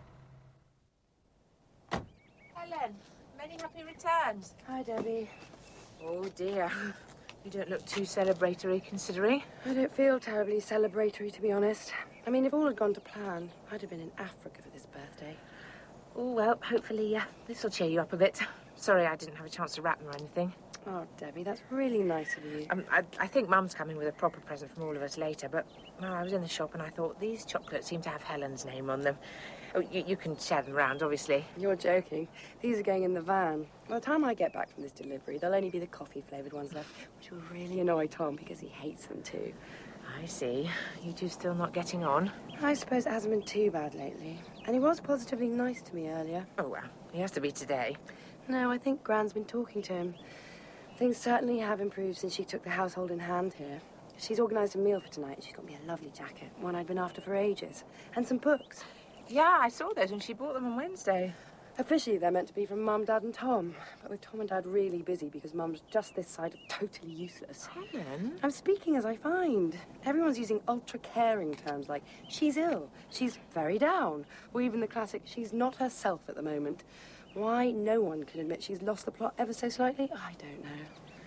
[SPEAKER 3] Helen, many happy returns.
[SPEAKER 9] Hi, Debbie.
[SPEAKER 3] Oh, dear. You don't look too celebratory, considering.
[SPEAKER 9] I don't feel terribly celebratory, to be honest. I mean, if all had gone to plan, I'd have been in Africa for this birthday.
[SPEAKER 3] Oh, well, hopefully this will cheer you up a bit. Sorry I didn't have a chance to wrap them or anything.
[SPEAKER 9] Oh, Debbie, that's really nice of you.
[SPEAKER 3] I think Mum's coming with a proper present from all of us later, but well, I was in the shop and I thought these chocolates seem to have Helen's name on them. Oh, you can share them around, obviously.
[SPEAKER 9] You're joking. These are going in the van. By the time I get back from this delivery, there'll only be the coffee-flavoured ones left, which will really annoy Tom because he hates them too.
[SPEAKER 3] I see. You two still not getting on?
[SPEAKER 9] I suppose it hasn't been too bad lately. And he was positively nice to me earlier.
[SPEAKER 3] Oh, well, he has to be today.
[SPEAKER 9] No, I think Gran's been talking to him. Things certainly have improved since she took the household in hand here. She's organised a meal for tonight and she's got me a lovely jacket, one I'd been after for ages, and some books.
[SPEAKER 3] Yeah, I saw those when she bought them on Wednesday.
[SPEAKER 9] Officially, they're meant to be from Mum, Dad and Tom. But with Tom and Dad really busy because Mum's just this side of totally useless.
[SPEAKER 3] Helen?
[SPEAKER 9] I'm speaking as I find. Everyone's using ultra-caring terms like, she's ill, she's very down, or even the classic, she's not herself at the moment. Why no one can admit she's lost the plot ever so slightly, I don't know.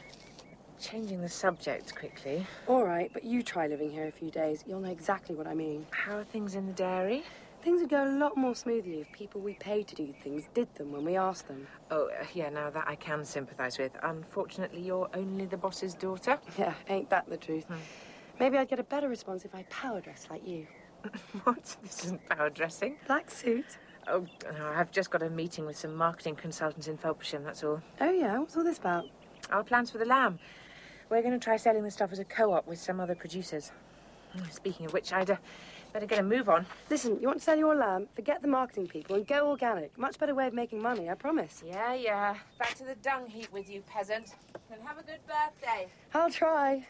[SPEAKER 3] Changing the subject quickly.
[SPEAKER 9] All right, but you try living here a few days. You'll know exactly what I mean.
[SPEAKER 3] How are things in the dairy?
[SPEAKER 9] Things would go a lot more smoothly if people we paid to do things did them when we asked them.
[SPEAKER 3] Oh, yeah, now that I can sympathise with. Unfortunately, you're only the boss's daughter.
[SPEAKER 9] Yeah, ain't that the truth? Maybe I'd get a better response if I power dressed like you.
[SPEAKER 3] What? This isn't power dressing.
[SPEAKER 9] Black suit?
[SPEAKER 3] Oh, no, I've just got a meeting with some marketing consultants in Felpersham, that's all.
[SPEAKER 9] Oh, yeah? What's all this about?
[SPEAKER 3] Our plans for the lamb. We're going to try selling the stuff as a co-op with some other producers. Speaking of which, I'd better get a move on.
[SPEAKER 9] Listen, you want to sell your lamb? Forget the marketing people and go organic. Much better way of making money, I promise.
[SPEAKER 3] Yeah, yeah. Back to the dung heap with you, peasant. And have a good birthday.
[SPEAKER 9] I'll try.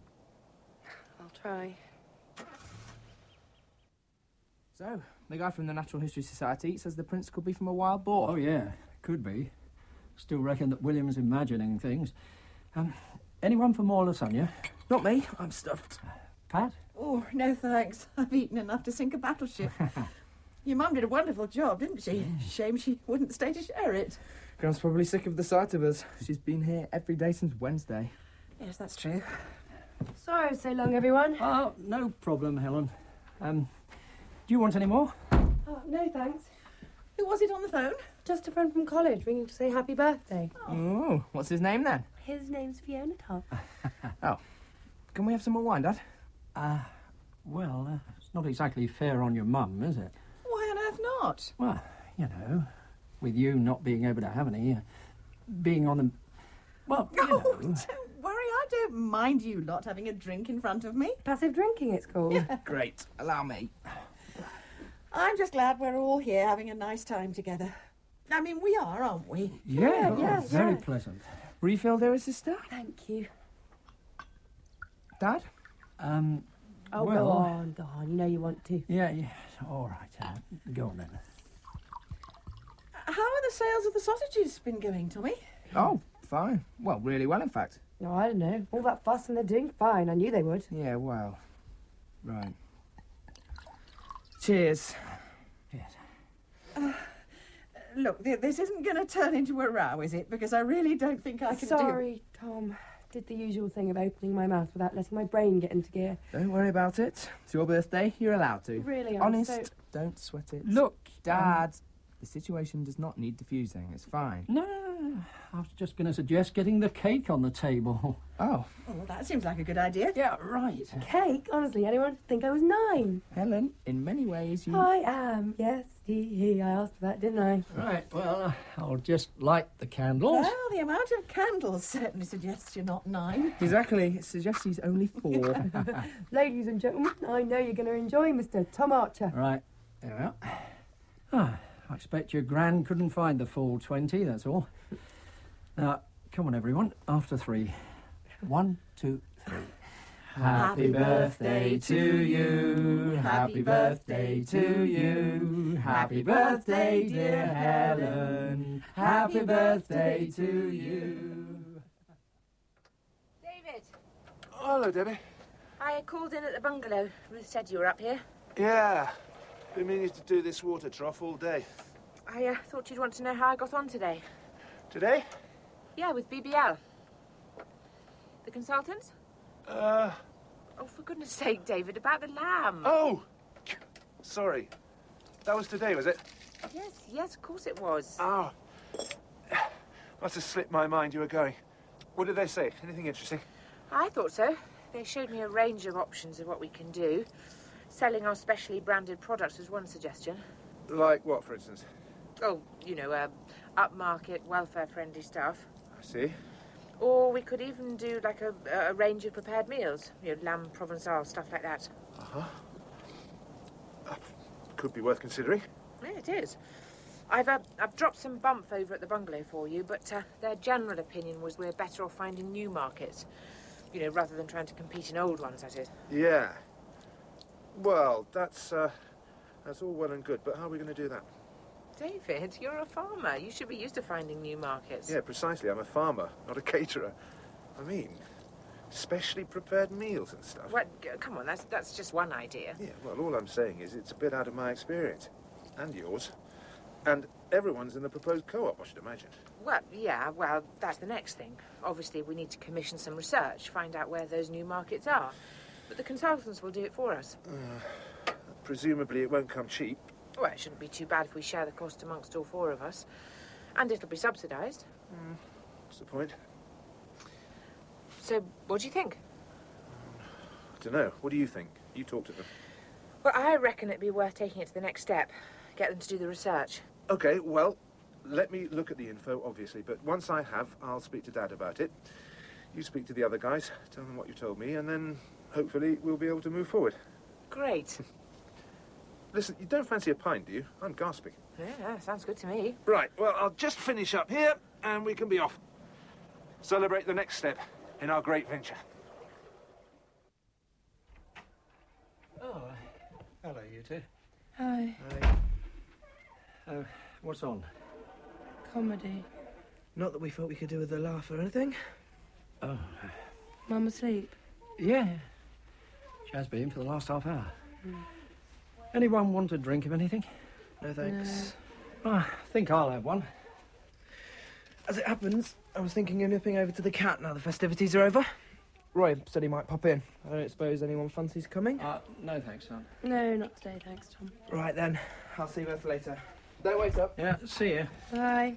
[SPEAKER 9] I'll try.
[SPEAKER 7] So, the guy from the Natural History Society says the prince could be from a wild boar.
[SPEAKER 5] Oh, yeah, could be. Still reckon that William's imagining things. Anyone for more lasagna?
[SPEAKER 7] Not me. I'm stuffed.
[SPEAKER 5] Pat?
[SPEAKER 6] Oh, no thanks. I've eaten enough to sink a battleship. Your mum did a wonderful job, didn't she? Shame she wouldn't stay to share it.
[SPEAKER 7] Gran's probably sick of the sight of us. She's been here every day since Wednesday.
[SPEAKER 6] Yes, that's true.
[SPEAKER 9] Sorry so long, everyone.
[SPEAKER 5] Oh, no problem, Helen. Do you want any more?
[SPEAKER 9] Oh, no, thanks.
[SPEAKER 6] Who was it on the phone?
[SPEAKER 9] Just a friend from college ringing to say happy birthday.
[SPEAKER 7] Oh, what's his name then?
[SPEAKER 9] His name's Fiona Tom.
[SPEAKER 7] Oh, can we have some more wine, Dad?
[SPEAKER 5] Well, it's not exactly fair on your mum, is it?
[SPEAKER 6] Why on earth not?
[SPEAKER 5] Well, you know, with you not being able to have any, being on the... Well, you know...
[SPEAKER 6] Don't worry, I don't mind you lot having a drink in front of me.
[SPEAKER 9] Passive drinking, it's called.
[SPEAKER 6] Yeah.
[SPEAKER 7] Great. Allow me.
[SPEAKER 6] I'm just glad we're all here having a nice time together. I mean, we are, aren't we?
[SPEAKER 5] Yeah, very pleasant.
[SPEAKER 7] Refill, dear sister?
[SPEAKER 9] Thank you.
[SPEAKER 7] Dad?
[SPEAKER 9] Oh,
[SPEAKER 5] well,
[SPEAKER 9] go on. You know you want to.
[SPEAKER 5] Yeah, all right. Go on then.
[SPEAKER 6] How are the sales of the sausages been going, Tommy?
[SPEAKER 7] Oh, fine. Well, really well, in fact.
[SPEAKER 9] No, I don't know. All that fuss and they're doing fine. I knew they would.
[SPEAKER 7] Yeah, well, right. Cheers.
[SPEAKER 5] Yes.
[SPEAKER 6] Look, this isn't going to turn into a row, is it? Because I really don't think I can
[SPEAKER 9] Sorry, Tom. Did the usual thing of opening my mouth without letting my brain get into gear.
[SPEAKER 7] Don't worry about it. It's your birthday. You're allowed to.
[SPEAKER 9] Really, I'm
[SPEAKER 7] Honest, don't sweat it.
[SPEAKER 5] Look,
[SPEAKER 7] Dad, the situation does not need diffusing. It's fine.
[SPEAKER 5] No, I was just going to suggest getting the cake on the table.
[SPEAKER 6] Oh, well, that seems like a good idea.
[SPEAKER 5] Yeah, right.
[SPEAKER 9] Cake? Honestly, anyone would think I was 9.
[SPEAKER 6] Helen, in many ways you...
[SPEAKER 9] I am, yes. I asked for that, didn't I?
[SPEAKER 5] Right, well, I'll just light the candles.
[SPEAKER 6] Well, the amount of candles certainly suggests you're not 9.
[SPEAKER 7] Exactly. It suggests he's only 4.
[SPEAKER 9] Ladies and gentlemen, I know you're going to enjoy Mr. Tom Archer.
[SPEAKER 5] Right, there we are. Ah, I expect your gran couldn't find the full 20, that's all. Now, come on, everyone, after 3. 1, 2, 3. Happy birthday to you, happy birthday to you, happy birthday, dear Helen, happy birthday to you.
[SPEAKER 3] David,
[SPEAKER 8] Oh, hello, Debbie.
[SPEAKER 3] I called in at the bungalow. Ruth said you were up here.
[SPEAKER 8] Yeah. Been meaning to do this water trough all day.
[SPEAKER 3] I thought you'd want to know how I got on today.
[SPEAKER 8] Today?
[SPEAKER 3] Yeah, with BBL. The consultants? Oh, for goodness sake, David, about the lamb.
[SPEAKER 8] Oh! Sorry. That was today, was it?
[SPEAKER 3] Yes, of course it was.
[SPEAKER 8] Oh. Must have slipped my mind you were going. What did they say? Anything interesting?
[SPEAKER 3] I thought so. They showed me a range of options of what we can do. Selling our specially branded products was one suggestion.
[SPEAKER 8] Like what, for instance?
[SPEAKER 3] Oh, you know, upmarket, welfare-friendly stuff.
[SPEAKER 8] I see.
[SPEAKER 3] Or we could even do like a range of prepared meals. You know, lamb provençal, stuff like that.
[SPEAKER 8] Uh-huh. Could be worth considering.
[SPEAKER 3] Yeah, it is. I've dropped some bump over at the bungalow for you, but their general opinion was we're better off finding new markets. You know, rather than trying to compete in old ones, that is.
[SPEAKER 8] Yeah. Well, that's all well and good, but how are we going to do that?
[SPEAKER 3] David, you're a farmer. You should be used to finding new markets.
[SPEAKER 8] Yeah, precisely. I'm a farmer, not a caterer. I mean, specially prepared meals and stuff.
[SPEAKER 3] What? Come on, that's just one idea.
[SPEAKER 8] Yeah, well, all I'm saying is it's a bit out of my experience. And yours. And everyone's in the proposed co-op, I should imagine.
[SPEAKER 3] Well, yeah, well, that's the next thing. Obviously, we need to commission some research, find out where those new markets are. But the consultants will do it for us.
[SPEAKER 8] Presumably it won't come cheap.
[SPEAKER 3] Well, it shouldn't be too bad if we share the cost amongst all 4 of us. And it'll be subsidised.
[SPEAKER 8] What's the point?
[SPEAKER 3] So, what do you think?
[SPEAKER 8] I don't know. What do you think? You talk to them.
[SPEAKER 3] Well, I reckon it'd be worth taking it to the next step. Get them to do the research.
[SPEAKER 8] OK, well, let me look at the info, obviously. But once I have, I'll speak to Dad about it. You speak to the other guys, tell them what you told me, and then hopefully we'll be able to move forward.
[SPEAKER 3] Great.
[SPEAKER 8] Listen, you don't fancy a pint, do you? I'm gasping.
[SPEAKER 3] Yeah, sounds good to me.
[SPEAKER 8] Right, well, I'll just finish up here, and we can be off. Celebrate the next step in our great venture.
[SPEAKER 5] Oh, hello, you two.
[SPEAKER 9] Hi.
[SPEAKER 5] What's on?
[SPEAKER 9] Comedy.
[SPEAKER 7] Not that we thought we could do with a laugh or anything.
[SPEAKER 5] Oh.
[SPEAKER 9] Mum asleep?
[SPEAKER 5] Yeah. She has been for the last half hour. Anyone want a drink of anything?
[SPEAKER 7] No, thanks.
[SPEAKER 5] No. I think I'll have one.
[SPEAKER 7] As it happens, I was thinking of nipping over to the Cat now the festivities are over. Roy said he might pop in. I don't suppose anyone fancies coming?
[SPEAKER 5] No thanks, son.
[SPEAKER 9] No, not today, thanks, Tom.
[SPEAKER 7] Right then, I'll see you both later. Don't wait up.
[SPEAKER 5] Yeah, see you.
[SPEAKER 9] Bye.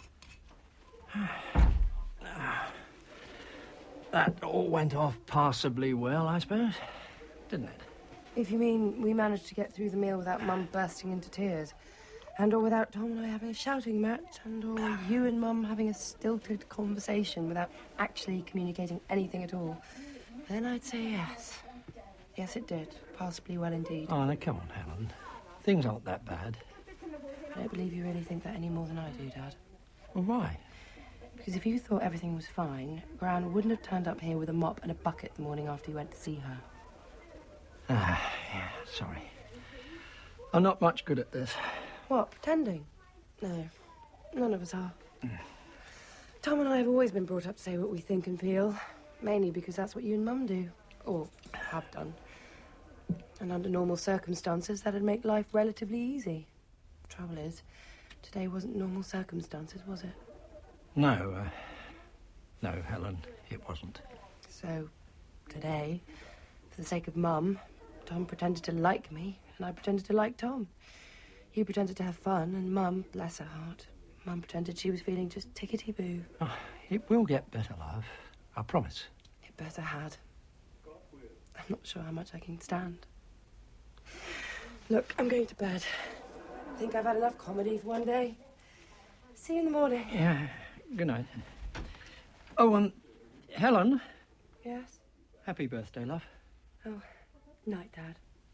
[SPEAKER 5] That all went off passably well, I suppose, didn't it?
[SPEAKER 9] If you mean we managed to get through the meal without Mum bursting into tears, and or without Tom and I having a shouting match, and or you and Mum having a stilted conversation without actually communicating anything at all, then I'd say yes. Yes, it did. Passably well indeed.
[SPEAKER 5] Oh, now, come on, Helen. Things aren't that bad.
[SPEAKER 9] I don't believe you really think that any more than I do, Dad.
[SPEAKER 5] Well, why?
[SPEAKER 9] Because if you thought everything was fine, Gran wouldn't have turned up here with a mop and a bucket the morning after you went to see her.
[SPEAKER 5] Yeah, sorry. I'm not much good at this.
[SPEAKER 9] What, pretending? No, none of us are. Tom and I have always been brought up to say what we think and feel, mainly because that's what you and Mum do, or have done. And under normal circumstances, that'd make life relatively easy. Trouble is, today wasn't normal circumstances, was it?
[SPEAKER 5] No, Helen, it wasn't.
[SPEAKER 9] So, today, for the sake of Mum, Tom pretended to like me, and I pretended to like Tom. He pretended to have fun, and Mum, bless her heart, Mum pretended she was feeling just tickety-boo.
[SPEAKER 5] Oh, it will get better, love. I promise.
[SPEAKER 9] It better had. I'm not sure how much I can stand. Look, I'm going to bed. I think I've had enough comedy for one day. See you in the morning.
[SPEAKER 5] Yeah, good night. Oh, Helen.
[SPEAKER 9] Yes?
[SPEAKER 5] Happy birthday, love.
[SPEAKER 9] Oh, night, Dad.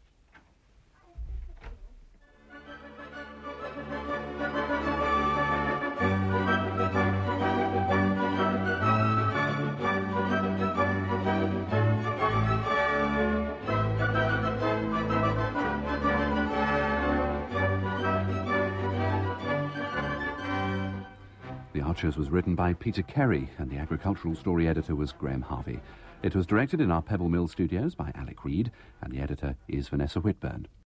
[SPEAKER 11] The Archers was written by Peter Kerry, and the agricultural story editor was Graham Harvey. It was directed in our Pebble Mill studios by Alec Reed, and the editor is Vanessa Whitburn.